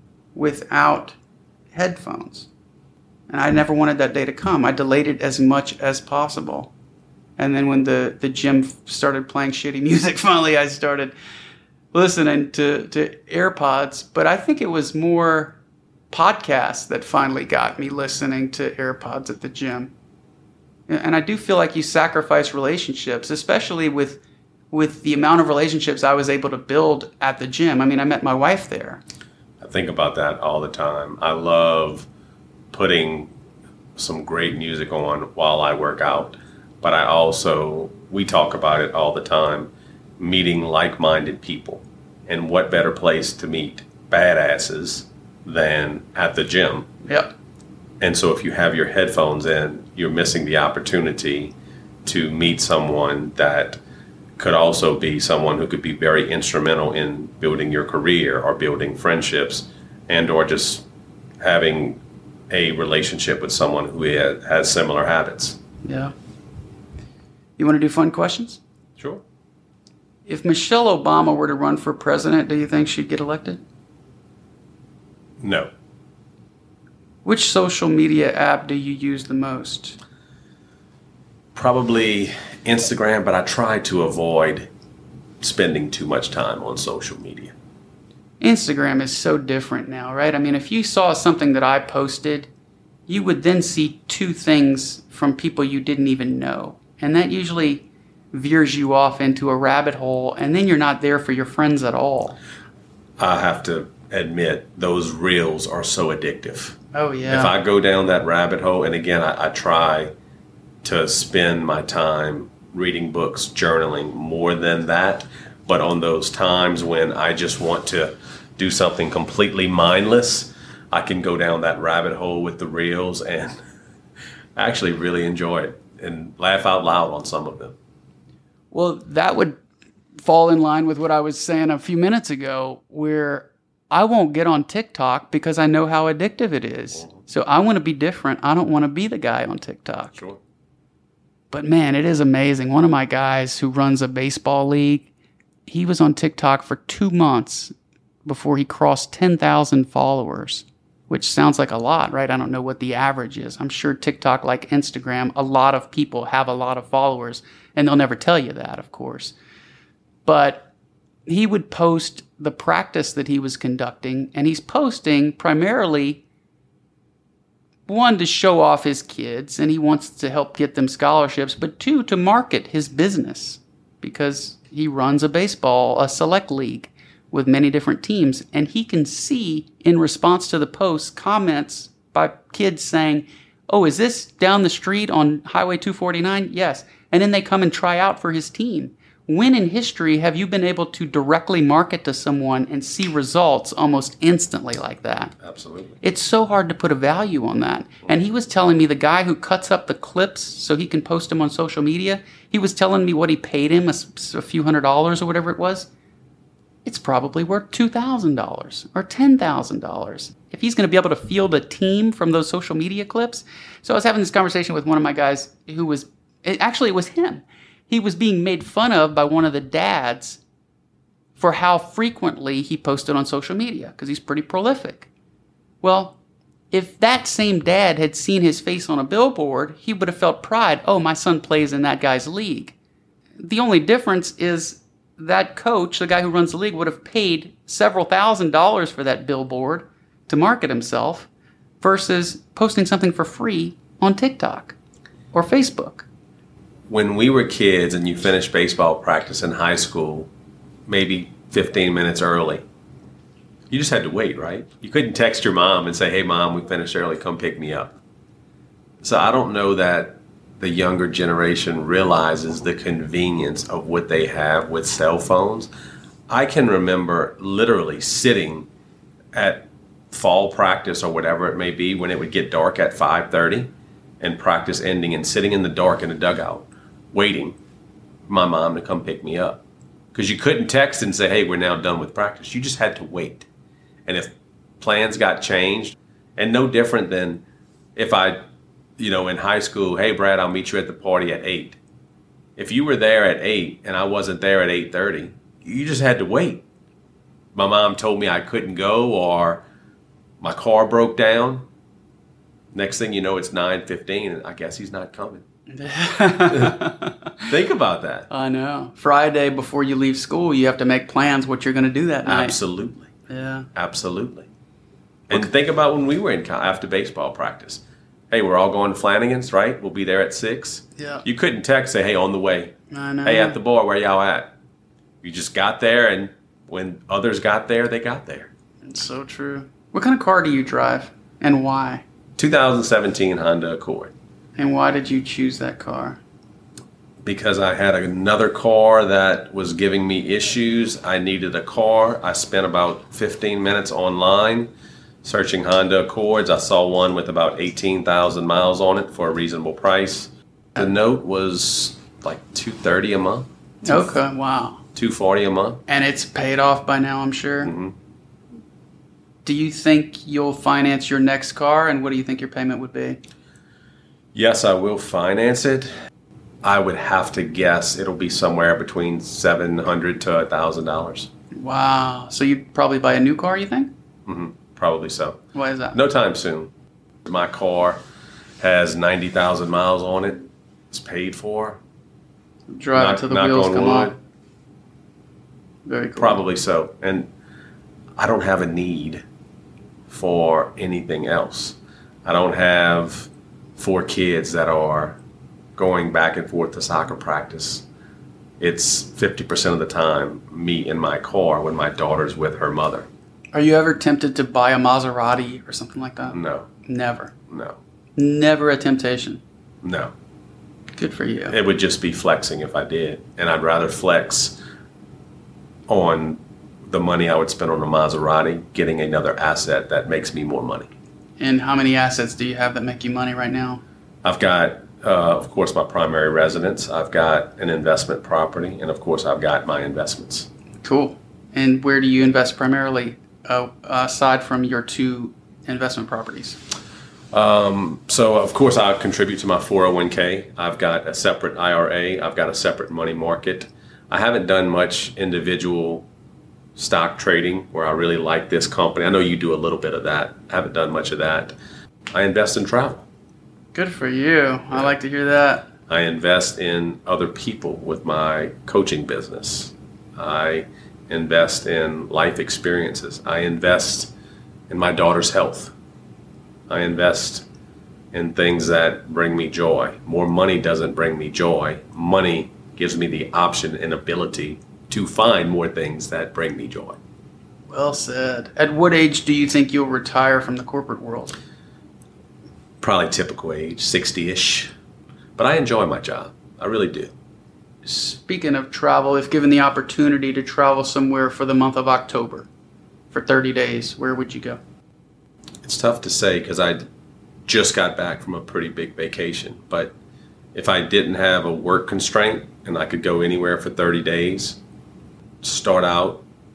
without headphones. And I never wanted that day to come. I delayed it as much as possible. And then when the, the gym started playing shitty music, finally I started listening to, to AirPods. But I think it was more podcasts that finally got me listening to AirPods at the gym. And I do feel like you sacrifice relationships, especially with with the amount of relationships I was able to build at the gym. I mean, I met my wife there. I think about that all the time. I love putting some great music on while I work out, but I also, we talk about it all the time, meeting like-minded people. And what better place to meet badasses than at the gym? Yep. And so if you have your headphones in, you're missing the opportunity to meet someone that could also be someone who could be very instrumental in building your career or building friendships, and or just having a relationship with someone who has similar habits. Yeah. You want to do fun questions? Sure. If Michelle Obama were to run for president, do you think she'd get elected? No. Which social media app do you use the most? Probably Instagram, but I try to avoid spending too much time on social media. Instagram is so different now, right? I mean, if you saw something that I posted, you would then see two things from people you didn't even know. And that usually veers you off into a rabbit hole, and then you're not there for your friends at all. I have to admit, those reels are so addictive. Oh, yeah. If I go down that rabbit hole, and again, I, I try to spend my time reading books, journaling, more than that. But on those times when I just want to do something completely mindless, I can go down that rabbit hole with the reels and actually really enjoy it and laugh out loud on some of them. Well, that would fall in line with what I was saying a few minutes ago, where I won't get on TikTok because I know how addictive it is. So I want to be different. I don't want to be the guy on TikTok. Sure. But man, it is amazing. One of my guys who runs a baseball league, he was on TikTok for two months before he crossed ten thousand followers, which sounds like a lot, right? I don't know what the average is. I'm sure TikTok, like Instagram, a lot of people have a lot of followers, and they'll never tell you that, of course. But he would post the practice that he was conducting, and he's posting primarily, one, to show off his kids, and he wants to help get them scholarships, but two, to market his business, because he runs a baseball, a select league with many different teams, and he can see in response to the posts comments by kids saying, oh, is this down the street on Highway two forty-nine? Yes. And then they come and try out for his team. When in history have you been able to directly market to someone and see results almost instantly like that? Absolutely. It's so hard to put a value on that. And he was telling me the guy who cuts up the clips so he can post them on social media, he was telling me what he paid him, a, a few hundred dollars or whatever it was. it's probably worth two thousand dollars or ten thousand dollars. If he's going to be able to field a team from those social media clips. So I was having this conversation with one of my guys who was, it, actually it was him. He was being made fun of by one of the dads for how frequently he posted on social media because he's pretty prolific. Well, if that same dad had seen his face on a billboard, he would have felt pride. Oh, my son plays in that guy's league. The only difference is that coach, the guy who runs the league, would have paid several thousand dollars for that billboard to market himself versus posting something for free on TikTok or Facebook. When we were kids and you finished baseball practice in high school, maybe fifteen minutes early, you just had to wait, right? You couldn't text your mom and say, hey, Mom, we finished early, come pick me up. So I don't know that the younger generation realizes the convenience of what they have with cell phones. I can remember literally sitting at fall practice or whatever it may be when it would get dark at five thirty and practice ending and sitting in the dark in a dugout waiting for my mom to come pick me up. Because you couldn't text and say, hey, we're now done with practice. You just had to wait. And if plans got changed, and no different than if I, you know, in high school, hey, Brad, I'll meet you at the party at eight. If you were there at eight and I wasn't there at eight thirty, you just had to wait. My mom told me I couldn't go or my car broke down. Next thing you know, it's nine fifteen and I guess he's not coming. Think about that. I know. Friday before you leave school, you have to make plans what you're going to do that night. Absolutely. Yeah. Absolutely. And okay. Think about when we were in after baseball practice. Hey, we're all going to Flanagan's, right? We'll be there at six. Yeah. You couldn't text, say, hey, on the way. I know. Hey, at the bar, where y'all at? You just got there, and when others got there, they got there. It's so true. What kind of car do you drive, and why? twenty seventeen Honda Accord. And why did you choose that car? Because I had another car that was giving me issues. I needed a car. I spent about fifteen minutes online searching Honda Accords. I saw one with about eighteen thousand miles on it for a reasonable price. The note was like two hundred thirty dollars a month. Okay, wow. two hundred forty dollars a month. And it's paid off by now, I'm sure. Mm-hmm. Do you think you'll finance your next car, and what do you think your payment would be? Yes, I will finance it. I would have to guess it'll be somewhere between seven hundred dollars to one thousand dollars. Wow. So you'd probably buy a new car, you think? Mm-hmm. Probably so. Why is that? No time soon. My car has ninety thousand miles on it. It's paid for. Drive knock, it till the wheels come off. Very cool. Probably so. And I don't have a need for anything else. I don't have four kids that are going back and forth to soccer practice. It's fifty percent of the time me in my car when my daughter's with her mother. Are you ever tempted to buy a Maserati or something like that? No. Never? No. Never a temptation? No. Good for you. It would just be flexing if I did. And I'd rather flex on the money I would spend on a Maserati getting another asset that makes me more money. And how many assets do you have that make you money right now? I've got, uh, of course, my primary residence. I've got an investment property. And, of course, I've got my investments. Cool. And where do you invest primarily, uh, aside from your two investment properties? Um, so, of course, I contribute to my four oh one k. I've got a separate I R A. I've got a separate money market. I haven't done much individual stock trading where I really like this company. I know you do a little bit of that. I haven't done much of that. I invest in travel. Good for you. I like to hear that. I invest in other people with my coaching business. I invest in life experiences. I invest in my daughter's health. I invest in things that bring me joy. More money doesn't bring me joy. Money gives me the option and ability to find more things that bring me joy. Well said. At what age do you think you'll retire from the corporate world? Probably typical age, sixty-ish. But I enjoy my job. I really do. Speaking of travel, if given the opportunity to travel somewhere for the month of October for thirty days, where would you go? It's tough to say because I just got back from a pretty big vacation. But if I didn't have a work constraint and I could go anywhere for thirty days, start out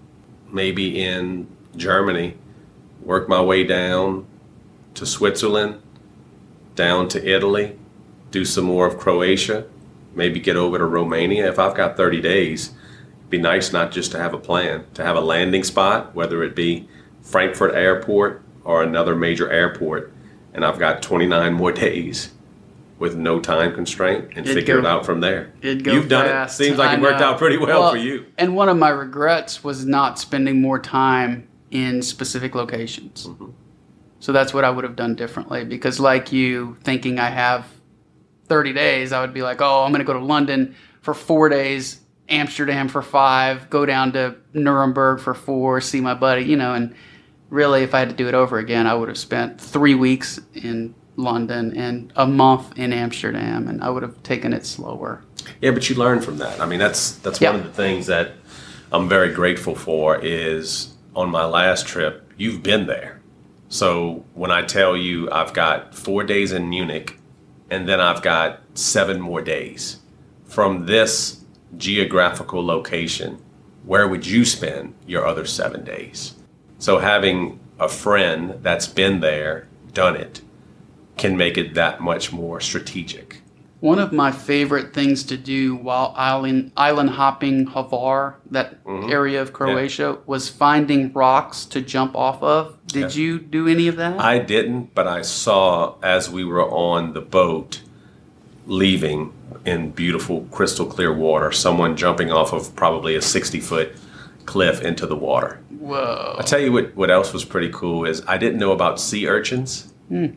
maybe in Germany, work my way down to Switzerland, down to Italy, do some more of Croatia, maybe get over to Romania. If I've got thirty days, it'd be nice not just to have a plan, to have a landing spot, whether it be Frankfurt Airport or another major airport, and I've got twenty-nine more days with no time constraint and It'd figure go- it out from there. it'd go You've done fast. it. Seems like I it worked know. out pretty well, Well, for you. And one of my regrets was not spending more time in specific locations. Mm-hmm. So that's what I would have done differently. Because like you, thinking I have thirty days, I would be like, oh, I'm going to go to London for four days, Amsterdam for five, go down to Nuremberg for four, see my buddy, you know. And really, if I had to do it over again, I would have spent three weeks in London and a month in Amsterdam, and I would have taken it slower. Yeah, but you learn from that. I mean, that's that's Yeah. one of the things that I'm very grateful for is on my last trip, you've been there. So when I tell you I've got four days in Munich and then I've got seven more days from this geographical location, where would you spend your other seven days? So having a friend that's been there, done it, can make it that much more strategic. One of my favorite things to do while island, island hopping Hvar, that Mhm. area of Croatia, was finding rocks to jump off of. Did Yeah. you do any of that? I didn't, but I saw as we were on the boat leaving in beautiful crystal clear water, someone jumping off of probably a sixty foot cliff into the water. Whoa. I'll tell you what, what else was pretty cool is I didn't know about sea urchins.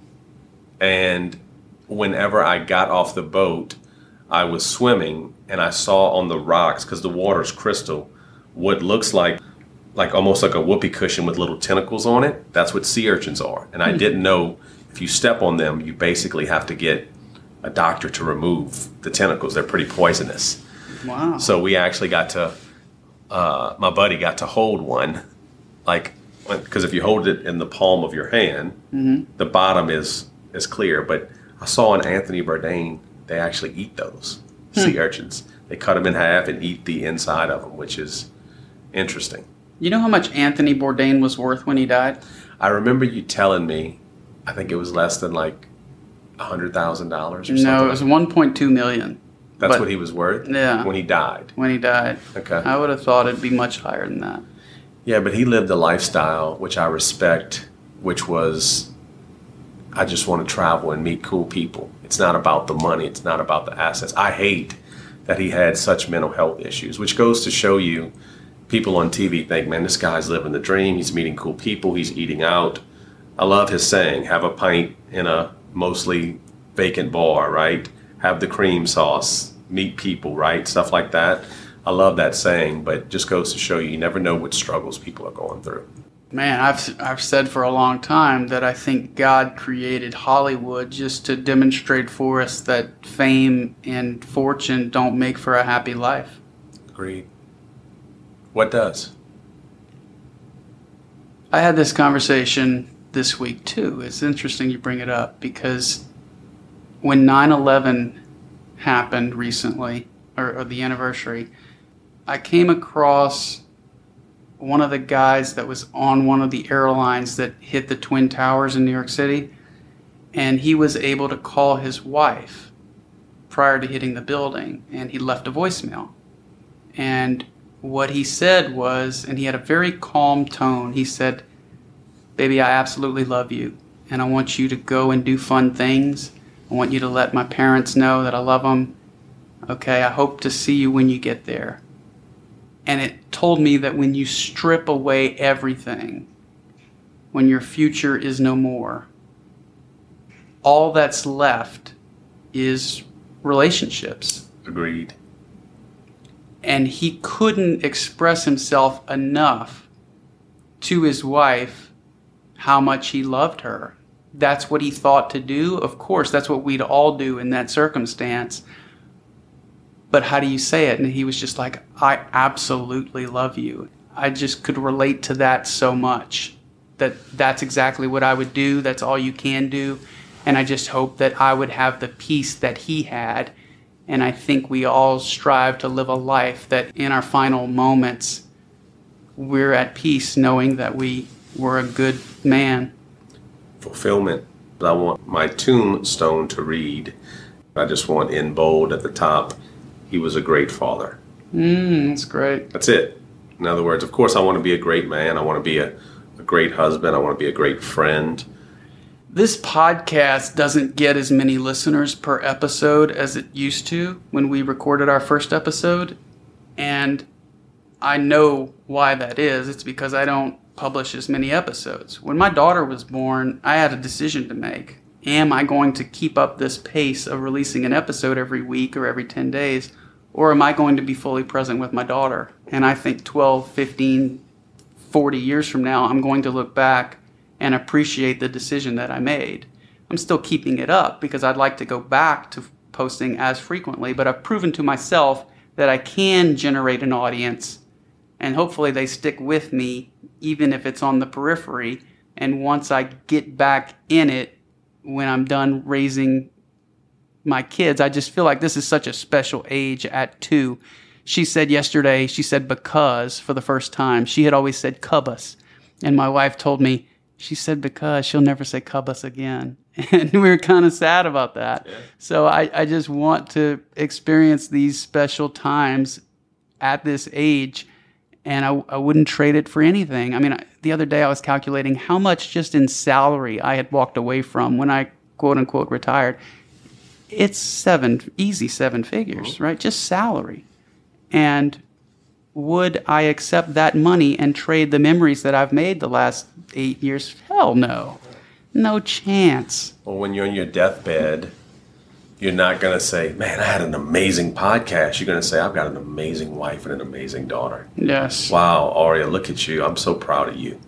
And whenever I got off the boat, I was swimming and I saw on the rocks, because the water's crystal, what looks like like almost like a whoopee cushion with little tentacles on it. That's what sea urchins are. And I didn't know if you step on them, you basically have to get a doctor to remove the tentacles. They're pretty poisonous. Wow. So we actually got to, uh, my buddy got to hold one, like, because if you hold it in the palm of your hand, the bottom is is clear. But I saw on Anthony Bourdain, they actually eat those sea urchins. They cut them in half and eat the inside of them, which is interesting. You know how much Anthony Bourdain was worth when he died? I remember you telling me, I think it was less than like one hundred thousand dollars or something. No, it was one point two million That's but- what he was worth? Yeah. When he died? when he died. Okay. I would have thought it'd be much higher than that. Yeah, but he lived a lifestyle which I respect, which was, I just want to travel and meet cool people. It's not about the money. It's not about the assets. I hate that he had such mental health issues, which goes to show you people on T V think, man, this guy's living the dream. He's meeting cool people. He's eating out. I love his saying, have a pint in a mostly vacant bar, right? Have the cream sauce, meet people, right? Stuff like that. I love that saying, but just goes to show you, you never know what struggles people are going through. Man, I've I've said for a long time that I think God created Hollywood just to demonstrate for us that fame and fortune don't make for a happy life. Agreed. What does? I had this conversation this week too. It's interesting you bring it up because when nine eleven happened recently, or, or the anniversary, I came across one of the guys that was on one of the airlines that hit the Twin Towers in New York City, and he was able to call his wife prior to hitting the building, and he left a voicemail. And what he said was, and he had a very calm tone, he said, "Baby, I absolutely love you, and I want you to go and do fun things. I want you to let my parents know that I love them. Okay, I hope to see you when you get there." And it told me that when you strip away everything, when your future is no more, all that's left is relationships. Agreed. And he couldn't express himself enough to his wife how much he loved her. That's what he thought to do. Of course, that's what we'd all do in that circumstance. But how do you say it? And he was just like, I absolutely love you. I just could relate to that so much. That that's exactly what I would do. That's all you can do. And I just hope that I would have the peace that he had. And I think we all strive to live a life that in our final moments we're at peace knowing that we were a good man. Fulfillment. I want my tombstone to read, I just want in bold at the top, he was a great father. Mm, that's great. That's it. In other words, of course, I want to be a great man. I want to be a, a great husband. I want to be a great friend. This podcast doesn't get as many listeners per episode as it used to when we recorded our first episode. And I know why that is. It's because I don't publish as many episodes. When my daughter was born, I had a decision to make. Am I going to keep up this pace of releasing an episode every week or every ten days? Or am I going to be fully present with my daughter? And I think twelve, fifteen, forty years from now, I'm going to look back and appreciate the decision that I made. I'm still keeping it up because I'd like to go back to posting as frequently, but I've proven to myself that I can generate an audience, and hopefully they stick with me even if it's on the periphery. And once I get back in it, when I'm done raising my kids, I just feel like this is such a special age at two. She said yesterday, she said because for the first time. She had always said cubus. And my wife told me, she said because she'll never say cubus again. And we were kind of sad about that. Yeah. So I, I just want to experience these special times at this age. And I, I wouldn't trade it for anything. I mean, I, the other day I was calculating how much just in salary I had walked away from when I quote unquote retired. It's seven, easy seven figures, right? Just salary. And would I accept that money and trade the memories that I've made the last eight years? Hell no. No chance. Well, when you're on your deathbed, you're not going to say, man, I had an amazing podcast. You're going to say, I've got an amazing wife and an amazing daughter. Yes. Wow, Aria, look at you. I'm so proud of you.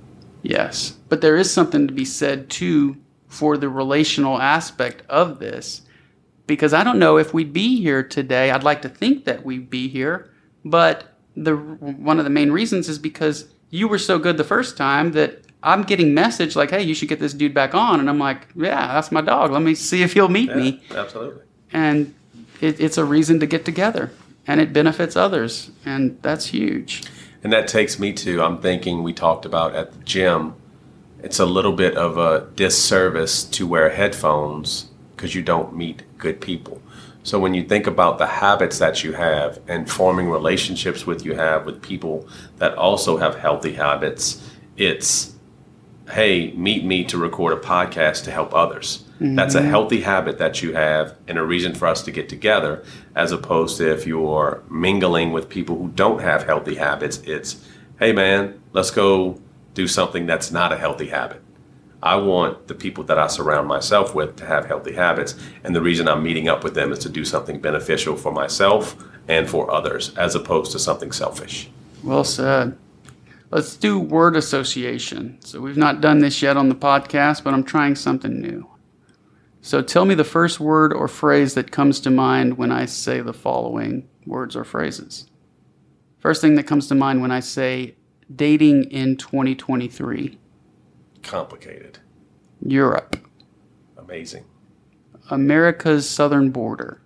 Yes. But there is something to be said, too, for the relational aspect of this. Because I don't know if we'd be here today. I'd like to think that we'd be here. But the one of the main reasons is because you were so good the first time that I'm getting message like, hey, you should get this dude back on. And I'm like, yeah, that's my dog. Let me see if he'll meet yeah, me. Absolutely. And it, it's a reason to get together. And it benefits others. And that's huge. And that takes me to, I'm thinking we talked about at the gym, it's a little bit of a disservice to wear headphones because you don't meet good people. So when you think about the habits that you have and forming relationships with you have with people that also have healthy habits, it's, hey, meet me to record a podcast to help others. Mm-hmm. That's a healthy habit that you have and a reason for us to get together, as opposed to if you're mingling with people who don't have healthy habits, it's, hey man, let's go do something that's not a healthy habit. I want the people that I surround myself with to have healthy habits, and the reason I'm meeting up with them is to do something beneficial for myself and for others, as opposed to something selfish. Well said. Let's do word association. So we've not done this yet on the podcast, but I'm trying something new. So tell me the first word or phrase that comes to mind when I say the following words or phrases. First thing that comes to mind when I say dating in twenty twenty-three. Complicated. Europe. Amazing. America's southern border.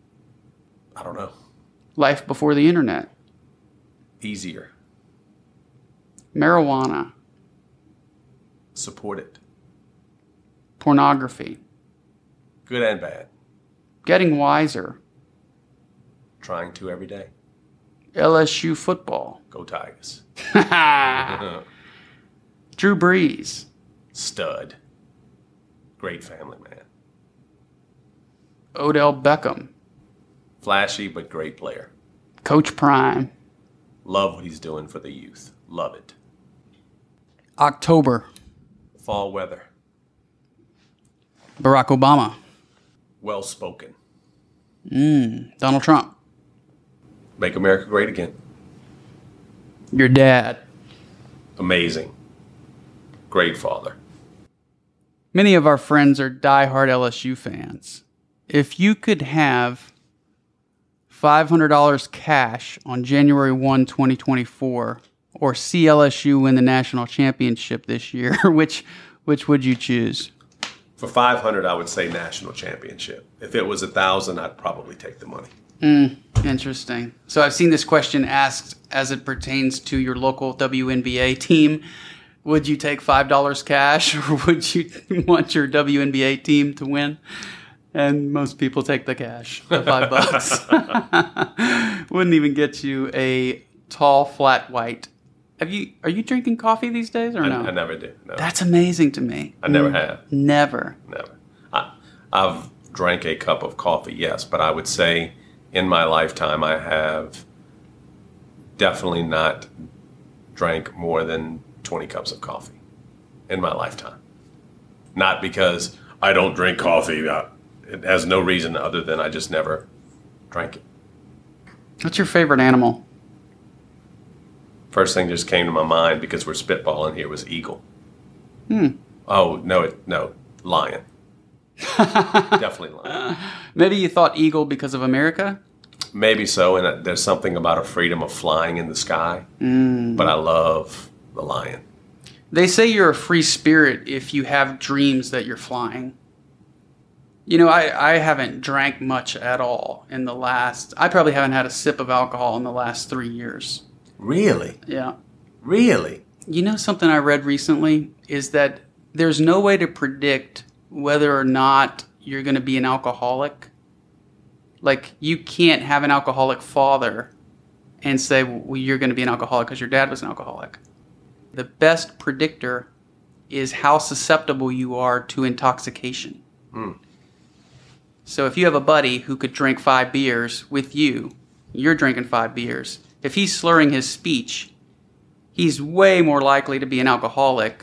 I don't know. Life before the internet. Easier. Marijuana. Support it. Pornography. Good and bad. Getting wiser. Trying to every day. L S U football. Go Tigers. Drew Brees. Stud. Great family man. Odell Beckham. Flashy but great player. Coach Prime. Love what he's doing for the youth. Love it. October. Fall weather. Barack Obama. Well spoken. Mm, Donald Trump. Make America great again. Your dad. Amazing. Great father. Many of our friends are diehard L S U fans. If you could have five hundred dollars cash on January first, twenty twenty-four, or see L S U win the national championship this year, which which would you choose? For five hundred dollars, I would say national championship. If it was one thousand dollars, I'd probably take the money. Mm, interesting. So I've seen this question asked as it pertains to your local W N B A team. Would you take five dollars cash, or would you want your W N B A team to win? And most people take the cash, the five bucks. Wouldn't even get you a tall, flat white. Have you? Are you drinking coffee these days, or I, no? I never do. No. That's amazing to me. I never have. Never. Never. I, I've drank a cup of coffee, yes, but I would say in my lifetime I have definitely not drank more than twenty cups of coffee in my lifetime. Not because I don't drink coffee. It has no reason other than I just never drank it. What's your favorite animal? First thing just came to my mind because we're spitballing here was eagle. Hmm. Oh, no, it, no, lion. Definitely lion. Maybe you thought eagle because of America? Maybe so, and there's something about a freedom of flying in the sky, Mm. but I love the lion. They say you're a free spirit if you have dreams that you're flying. You know, I, I haven't drank much at all in the last... I probably haven't had a sip of alcohol in the last three years. Really? Yeah. Really? You know, something I read recently is that there's no way to predict whether or not you're going to be an alcoholic. Like, you can't have an alcoholic father and say, well, you're going to be an alcoholic because your dad was an alcoholic. The best predictor is how susceptible you are to intoxication. Mm. So if you have a buddy who could drink five beers with you, you're drinking five beers. If he's slurring his speech, he's way more likely to be an alcoholic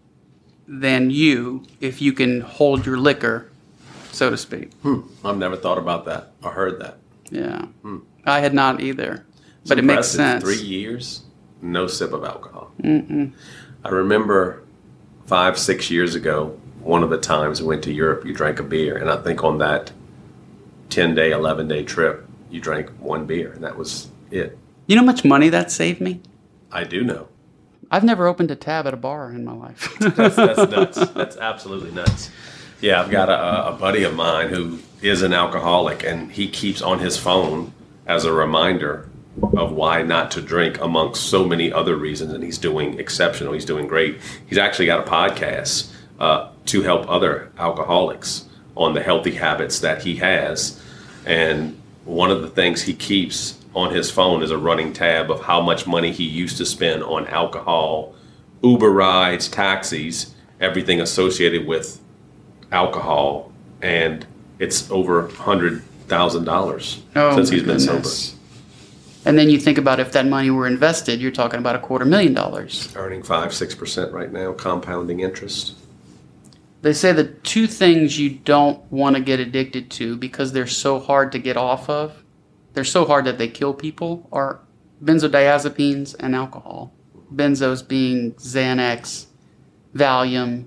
than you if you can hold your liquor, so to speak. Hmm. I've never thought about that or heard that. Yeah. Hmm. I had not either. It's but it makes impressive. sense. Three years, no sip of alcohol. Mm-mm. I remember five, six years ago, one of the times we went to Europe, you drank a beer. And I think on that ten-day, eleven-day trip, you drank one beer, and that was it. You know how much money that saved me? I do know. I've never opened a tab at a bar in my life. That's, that's nuts. That's absolutely nuts. Yeah, I've got a, a buddy of mine who is an alcoholic, and he keeps on his phone as a reminder of why not to drink amongst so many other reasons, and he's doing exceptional. He's doing great. He's actually got a podcast uh, to help other alcoholics on the healthy habits that he has, and one of the things he keeps on his phone is a running tab of how much money he used to spend on alcohol, Uber rides, taxis, everything associated with alcohol, and it's over one hundred thousand dollars Oh, since my he's been goodness. sober. And then you think about if that money were invested, you're talking about a quarter million dollars. Earning five, six percent right now, compounding interest. They say the two things you don't want to get addicted to because they're so hard to get off of, they're so hard that they kill people, are benzodiazepines and alcohol. Benzos being Xanax, Valium,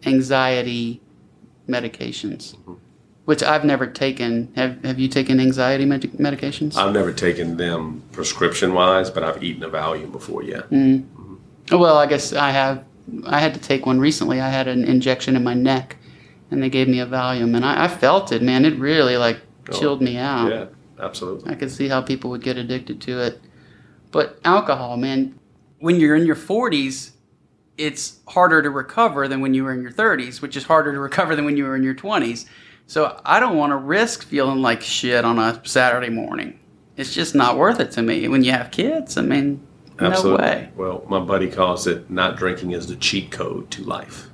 anxiety medications, mm-hmm. which I've never taken. Have Have you taken anxiety med- medications? I've never taken them prescription-wise, but I've eaten a Valium before, yeah. Mm. Mm-hmm. Well, I guess I have. I had to take one recently. I had an injection in my neck, and they gave me a Valium, and I, I felt it, man. It really, like, chilled oh, me out. Yeah, absolutely. I could see how people would get addicted to it. But alcohol, man, when you're in your forties, it's harder to recover than when you were in your thirties, which is harder to recover than when you were in your twenties. So I don't want to risk feeling like shit on a Saturday morning. It's just not worth it to me. When you have kids, I mean, Absolutely. no way. Well, my buddy calls it not drinking is the cheat code to life.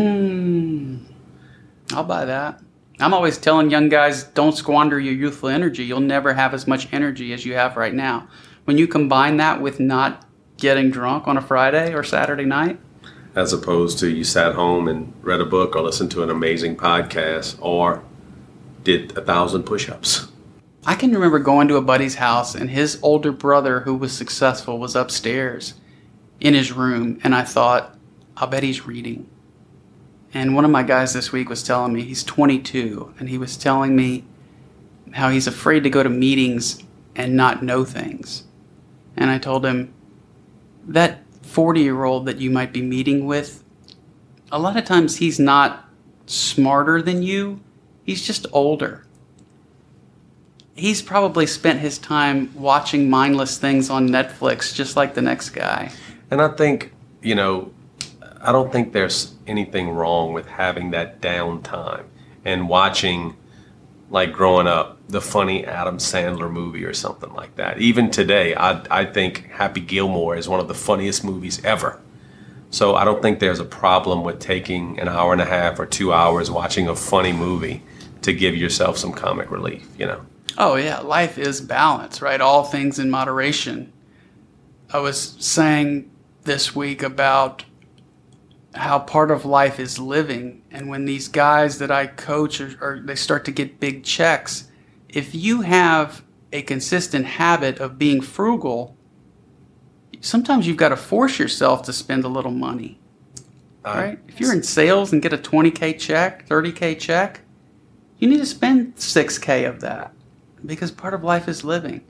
Mmm. I'll buy that. I'm always telling young guys, don't squander your youthful energy. You'll never have as much energy as you have right now. When you combine that with not getting drunk on a Friday or Saturday night, as opposed to you sat home and read a book or listened to an amazing podcast or did a thousand push-ups. I can remember going to a buddy's house and his older brother who was successful was upstairs in his room, and I thought, I'll bet he's reading. And one of my guys this week was telling me, he's twenty-two, and he was telling me how he's afraid to go to meetings and not know things. And I told him, that forty-year-old that you might be meeting with, a lot of times he's not smarter than you, he's just older. he's probably spent his time watching mindless things on Netflix, just like the next guy. And I think, you know, I don't think there's anything wrong with having that downtime and watching, like growing up, the funny Adam Sandler movie or something like that. Even today, I, I think Happy Gilmore is one of the funniest movies ever. So I don't think there's a problem with taking an hour and a half or two hours watching a funny movie to give yourself some comic relief, you know? Oh, yeah. Life is balance, right? All things in moderation. I was saying this week about how part of life is living. And when these guys that I coach, or, or they start to get big checks, if you have a consistent habit of being frugal, sometimes you've got to force yourself to spend a little money, right? If you're in sales and get a twenty K check, thirty K check, you need to spend six K of that because part of life is living.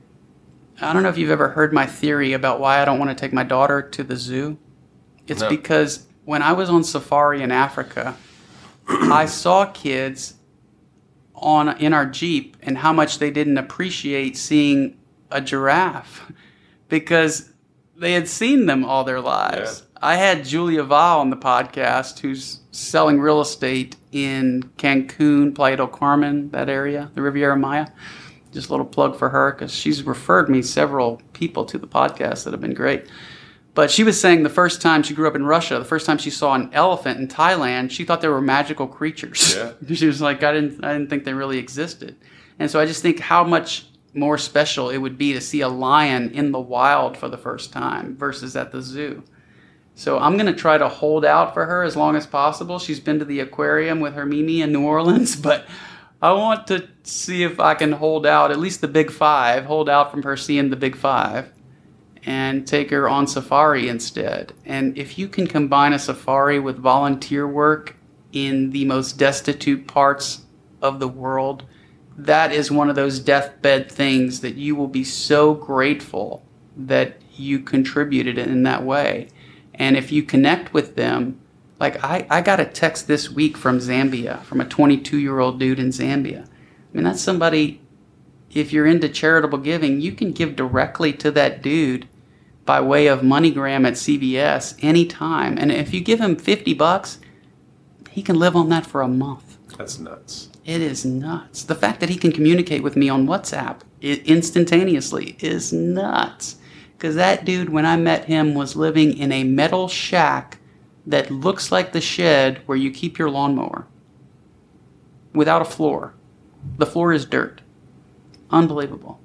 I don't know if you've ever heard my theory about why I don't want to take my daughter to the zoo. It's no. because when I was on safari in Africa, I saw kids on in our Jeep and how much they didn't appreciate seeing a giraffe because they had seen them all their lives. Yeah. I had Julia Val on the podcast, who's selling real estate in Cancun, Playa del Carmen, that area, the Riviera Maya. Just a little plug for her because she's referred me several people to the podcast that have been great. But she was saying the first time she grew up in Russia, the first time she saw an elephant in Thailand, she thought they were magical creatures. Yeah. She was like, I didn't, I didn't think they really existed. And so I just think how much more special it would be to see a lion in the wild for the first time versus at the zoo. So I'm going to try to hold out for her as long as possible. She's been to the aquarium with her Mimi in New Orleans, but I want to see if I can hold out, at least the big five, hold out from her seeing the big five and take her on safari instead. And if you can combine a safari with volunteer work in the most destitute parts of the world, that is one of those deathbed things that you will be so grateful that you contributed in that way. And if you connect with them, like I, I got a text this week from Zambia, from a twenty-two-year-old dude in Zambia. I mean, that's somebody, if you're into charitable giving, you can give directly to that dude by way of MoneyGram at C V S anytime. And if you give him fifty bucks, he can live on that for a month. That's nuts. It is nuts. The fact that he can communicate with me on WhatsApp instantaneously is nuts. Because that dude, when I met him, was living in a metal shack that looks like the shed where you keep your lawnmower. Without a floor. The floor is dirt. Unbelievable.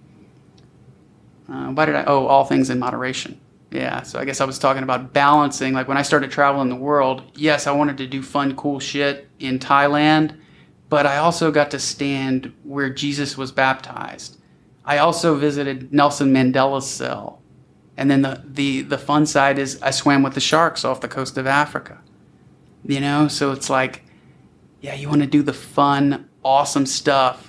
Uh, why did I? Oh, all things in moderation. Yeah, so I guess I was talking about balancing. Like when I started traveling the world, yes, I wanted to do fun, cool shit in Thailand, but I also got to stand where Jesus was baptized. I also visited Nelson Mandela's cell. And then the, the, the fun side is I swam with the sharks off the coast of Africa. You know, so it's like, yeah, you want to do the fun, awesome stuff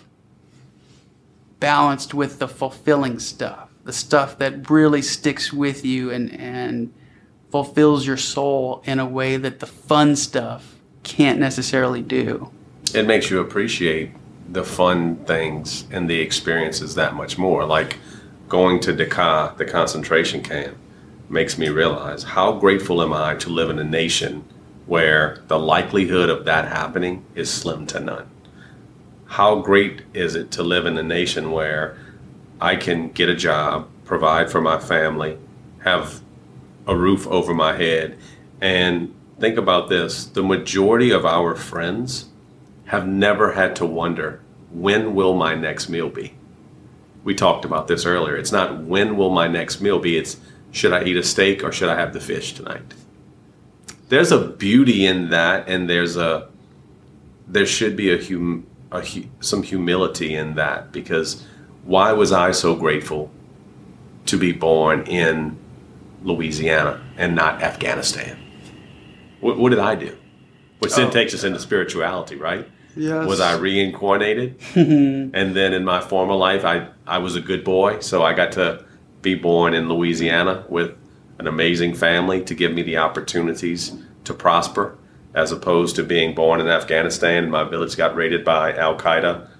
balanced with the fulfilling stuff. The stuff that really sticks with you and, and fulfills your soul in a way that the fun stuff can't necessarily do. It makes you appreciate the fun things and the experiences that much more. Like going to Dachau, the concentration camp, makes me realize how grateful am I to live in a nation where the likelihood of that happening is slim to none. How great is it to live in a nation where I can get a job, provide for my family, have a roof over my head, and think about this, the majority of our friends have never had to wonder, when will my next meal be? We talked about this earlier. It's not when will my next meal be, it's should I eat a steak or should I have the fish tonight? There's a beauty in that, and there's a there should be a, hum, a some humility in that, because why was I so grateful to be born in Louisiana and not Afghanistan? What, what did I do? Which then oh, takes us into spirituality, right? Yes. Was I reincarnated? And then in my former life, I, I was a good boy, so I got to be born in Louisiana with an amazing family to give me the opportunities to prosper, as opposed to being born in Afghanistan and my village got raided by Al-Qaeda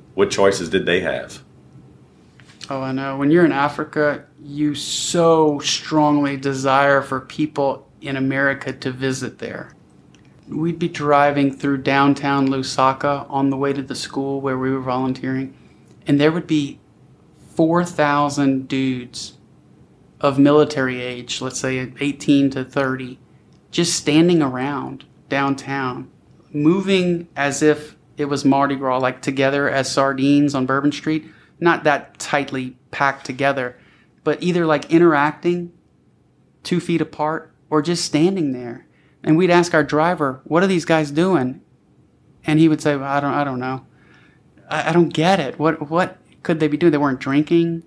What choices did they have? Oh, I know. When you're in Africa, you so strongly desire for people in America to visit there. We'd be driving through downtown Lusaka on the way to the school where we were volunteering, and there would be four thousand dudes of military age, let's say eighteen to thirty, just standing around downtown, moving as if it was Mardi Gras, like together as sardines on Bourbon Street. Not that tightly packed together, but either like interacting two feet apart or just standing there. And we'd ask our driver, what are these guys doing? And he would say, well, I don't I don't know. I, I don't get it. What what could they be doing? They weren't drinking.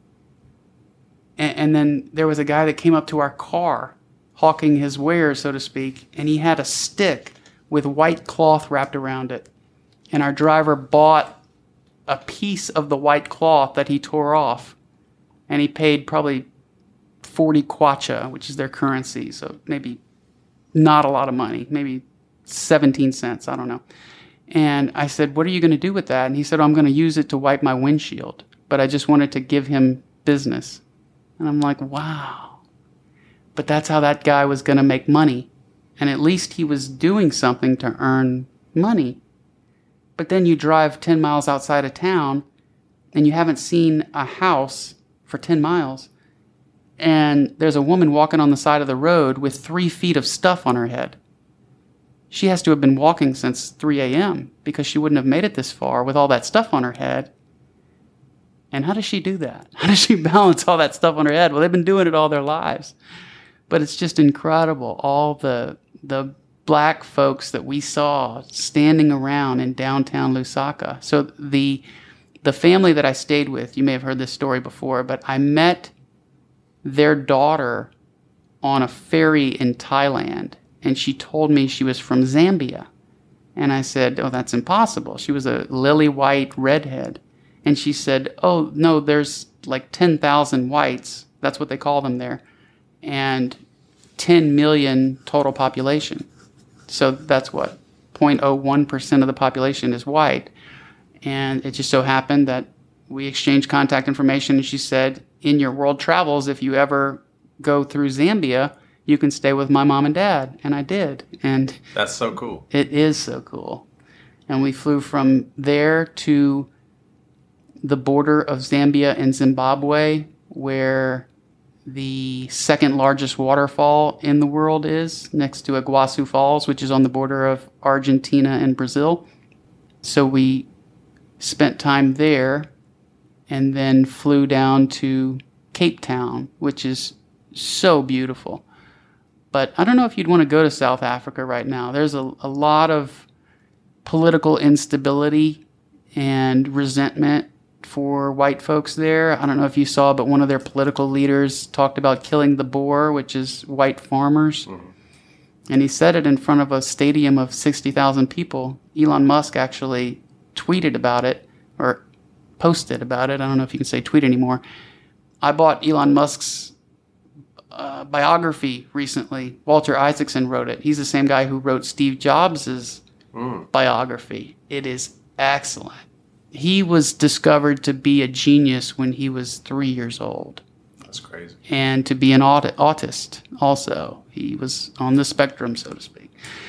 And, and then there was a guy that came up to our car, hawking his wares, so to speak, and he had a stick with white cloth wrapped around it. And our driver bought a piece of the white cloth that he tore off, and he paid probably forty kwacha, which is their currency, so maybe not a lot of money, maybe seventeen cents, I don't know. And I said, what are you going to do with that? And he said, oh, I'm going to use it to wipe my windshield, but I just wanted to give him business. And I'm like, wow. But that's how that guy was going to make money, and at least he was doing something to earn money. But then you drive ten miles outside of town and you haven't seen a house for ten miles. And there's a woman walking on the side of the road with three feet of stuff on her head. She has to have been walking since three a.m. because she wouldn't have made it this far with all that stuff on her head. And how does she do that? How does she balance all that stuff on her head? Well, they've been doing it all their lives. But it's just incredible, all the the black folks that we saw standing around in downtown Lusaka. So the the family that I stayed with, you may have heard this story before, but I met their daughter on a ferry in Thailand, and she told me she was from Zambia. And I said, oh, that's impossible. She was a lily white redhead. And she said, oh, no, there's like ten thousand whites. That's what they call them there. And ten million total population. So that's what, zero point zero one percent of the population is white. And it just so happened that we exchanged contact information, and she said, in your world travels, if you ever go through Zambia, you can stay with my mom and dad. And I did. And that's so cool. It is so cool. And we flew from there to the border of Zambia and Zimbabwe, where the second largest waterfall in the world is, next to Iguazu Falls, which is on the border of Argentina and Brazil. So we spent time there and then flew down to Cape Town, which is so beautiful. But I don't know if you'd want to go to South Africa right now. There's a, a lot of political instability and resentment for white folks there. I don't know if you saw, but one of their political leaders talked about killing the Boer, which is white farmers. Mm-hmm. And he said it in front of a stadium of sixty thousand people. Elon Musk actually tweeted about it, or posted about it. I don't know if you can say tweet anymore. I bought Elon Musk's uh, biography recently. Walter Isaacson wrote it. He's the same guy who wrote Steve Jobs' mm. biography. It is excellent. He was discovered to be a genius when he was three years old. That's crazy. And to be an aut- autist also. He was on the spectrum, so to speak.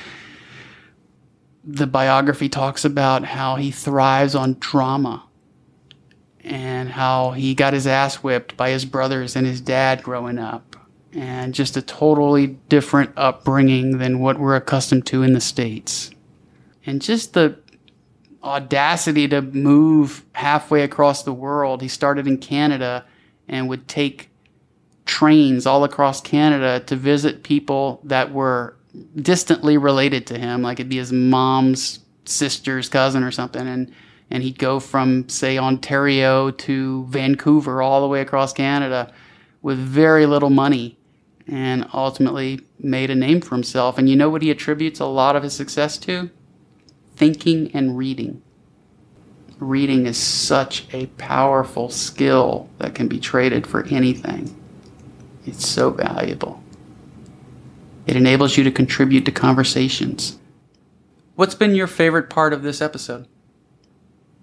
The biography talks about how he thrives on drama and how he got his ass whipped by his brothers and his dad growing up, and just a totally different upbringing than what we're accustomed to in the States. And just the audacity to move halfway across the world. He started in Canada and would take trains all across Canada to visit people that were distantly related to him, like it'd be his mom's sister's cousin or something, and and he'd go from, say, Ontario to Vancouver all the way across Canada with very little money, and ultimately made a name for himself. And you know what he attributes a lot of his success to? Thinking and reading. Reading is such a powerful skill that can be traded for anything. It's so valuable. It enables you to contribute to conversations. What's been your favorite part of this episode?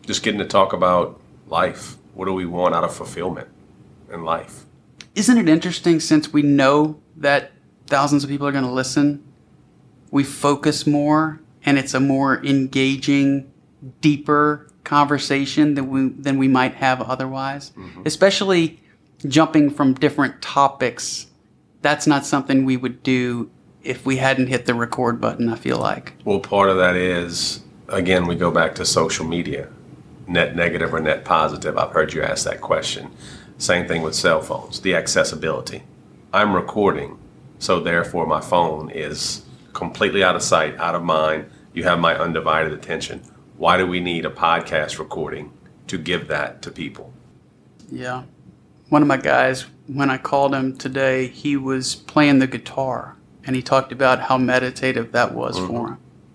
just getting to talk about life. What do we want out of fulfillment in life? Isn't it interesting, since we know that thousands of people are going to listen, we focus more and it's a more engaging, deeper conversation than we, than we might have otherwise, mm-hmm. especially jumping from different topics. That's not something we would do if we hadn't hit the record button, I feel like. Well, part of that is, again, we go back to social media. Net negative or net positive? I've heard you ask that question. Same thing with cell phones, the accessibility. I'm recording, so therefore my phone is completely out of sight, out of mind. You have my undivided attention. Why do we need a podcast recording to give that to people? Yeah. One of my guys, when I called him today, he was playing the guitar, and he talked about how meditative that was mm-hmm. for him.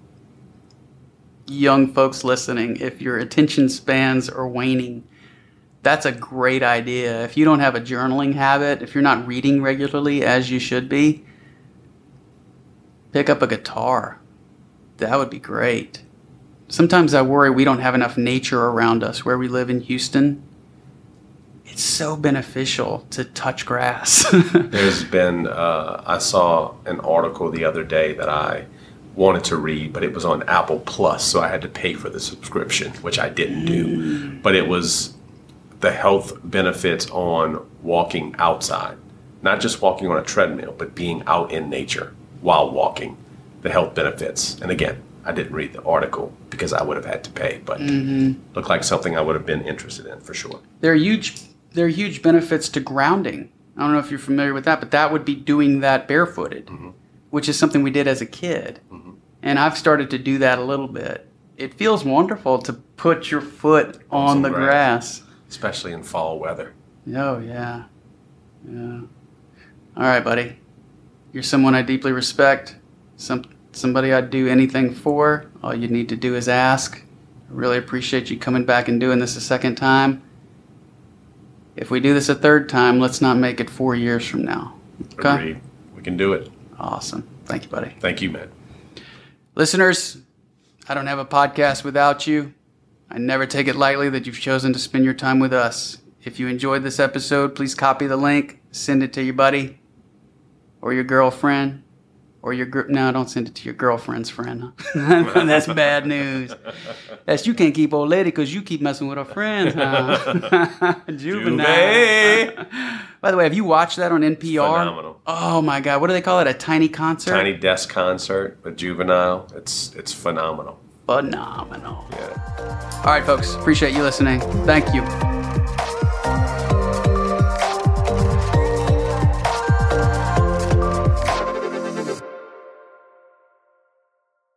Young folks listening, if your attention spans are waning, that's a great idea. If you don't have a journaling habit, if you're not reading regularly as you should be, pick up a guitar. That would be great. Sometimes I worry we don't have enough nature around us where we live in Houston. It's so beneficial to touch grass. There's been, uh, I saw an article the other day that I wanted to read, but it was on Apple Plus, so I had to pay for the subscription, which I didn't do. But it was the health benefits on walking outside, not just walking on a treadmill, but being out in nature while walking, the health benefits. And again, I didn't read the article because I would have had to pay, but mm-hmm. looked like something I would have been interested in for sure. There are huge, there are huge benefits to grounding. I don't know if you're familiar with that, but that would be doing that barefooted, mm-hmm. which is something we did as a kid. Mm-hmm. And I've started to do that a little bit. It feels wonderful to put your foot on, on the grass. grass. Especially in fall weather. Oh, yeah. Yeah. All right, buddy. You're someone I deeply respect. Some Somebody I'd do anything for. All you need to do is ask. I really appreciate you coming back and doing this a second time. If we do this a third time, let's not make it four years from now. Okay? Agreed. We can do it. Awesome. Thank you, buddy. Thank you, man. Listeners, I don't have a podcast without you. I never take it lightly that you've chosen to spend your time with us. If you enjoyed this episode, please copy the link, send it to your buddy or your girlfriend or your gr- no, don't send it to your girlfriend's friend. Huh? That's bad news. That's, you can't keep old lady because you keep messing with her friends. Huh? Juvenile. By the way, have you watched that on N P R? Phenomenal. Oh my God, what do they call it? A tiny concert? Tiny desk concert with Juvenile. It's it's phenomenal. Phenomenal. Yeah. All right, folks. Appreciate you listening. Thank you.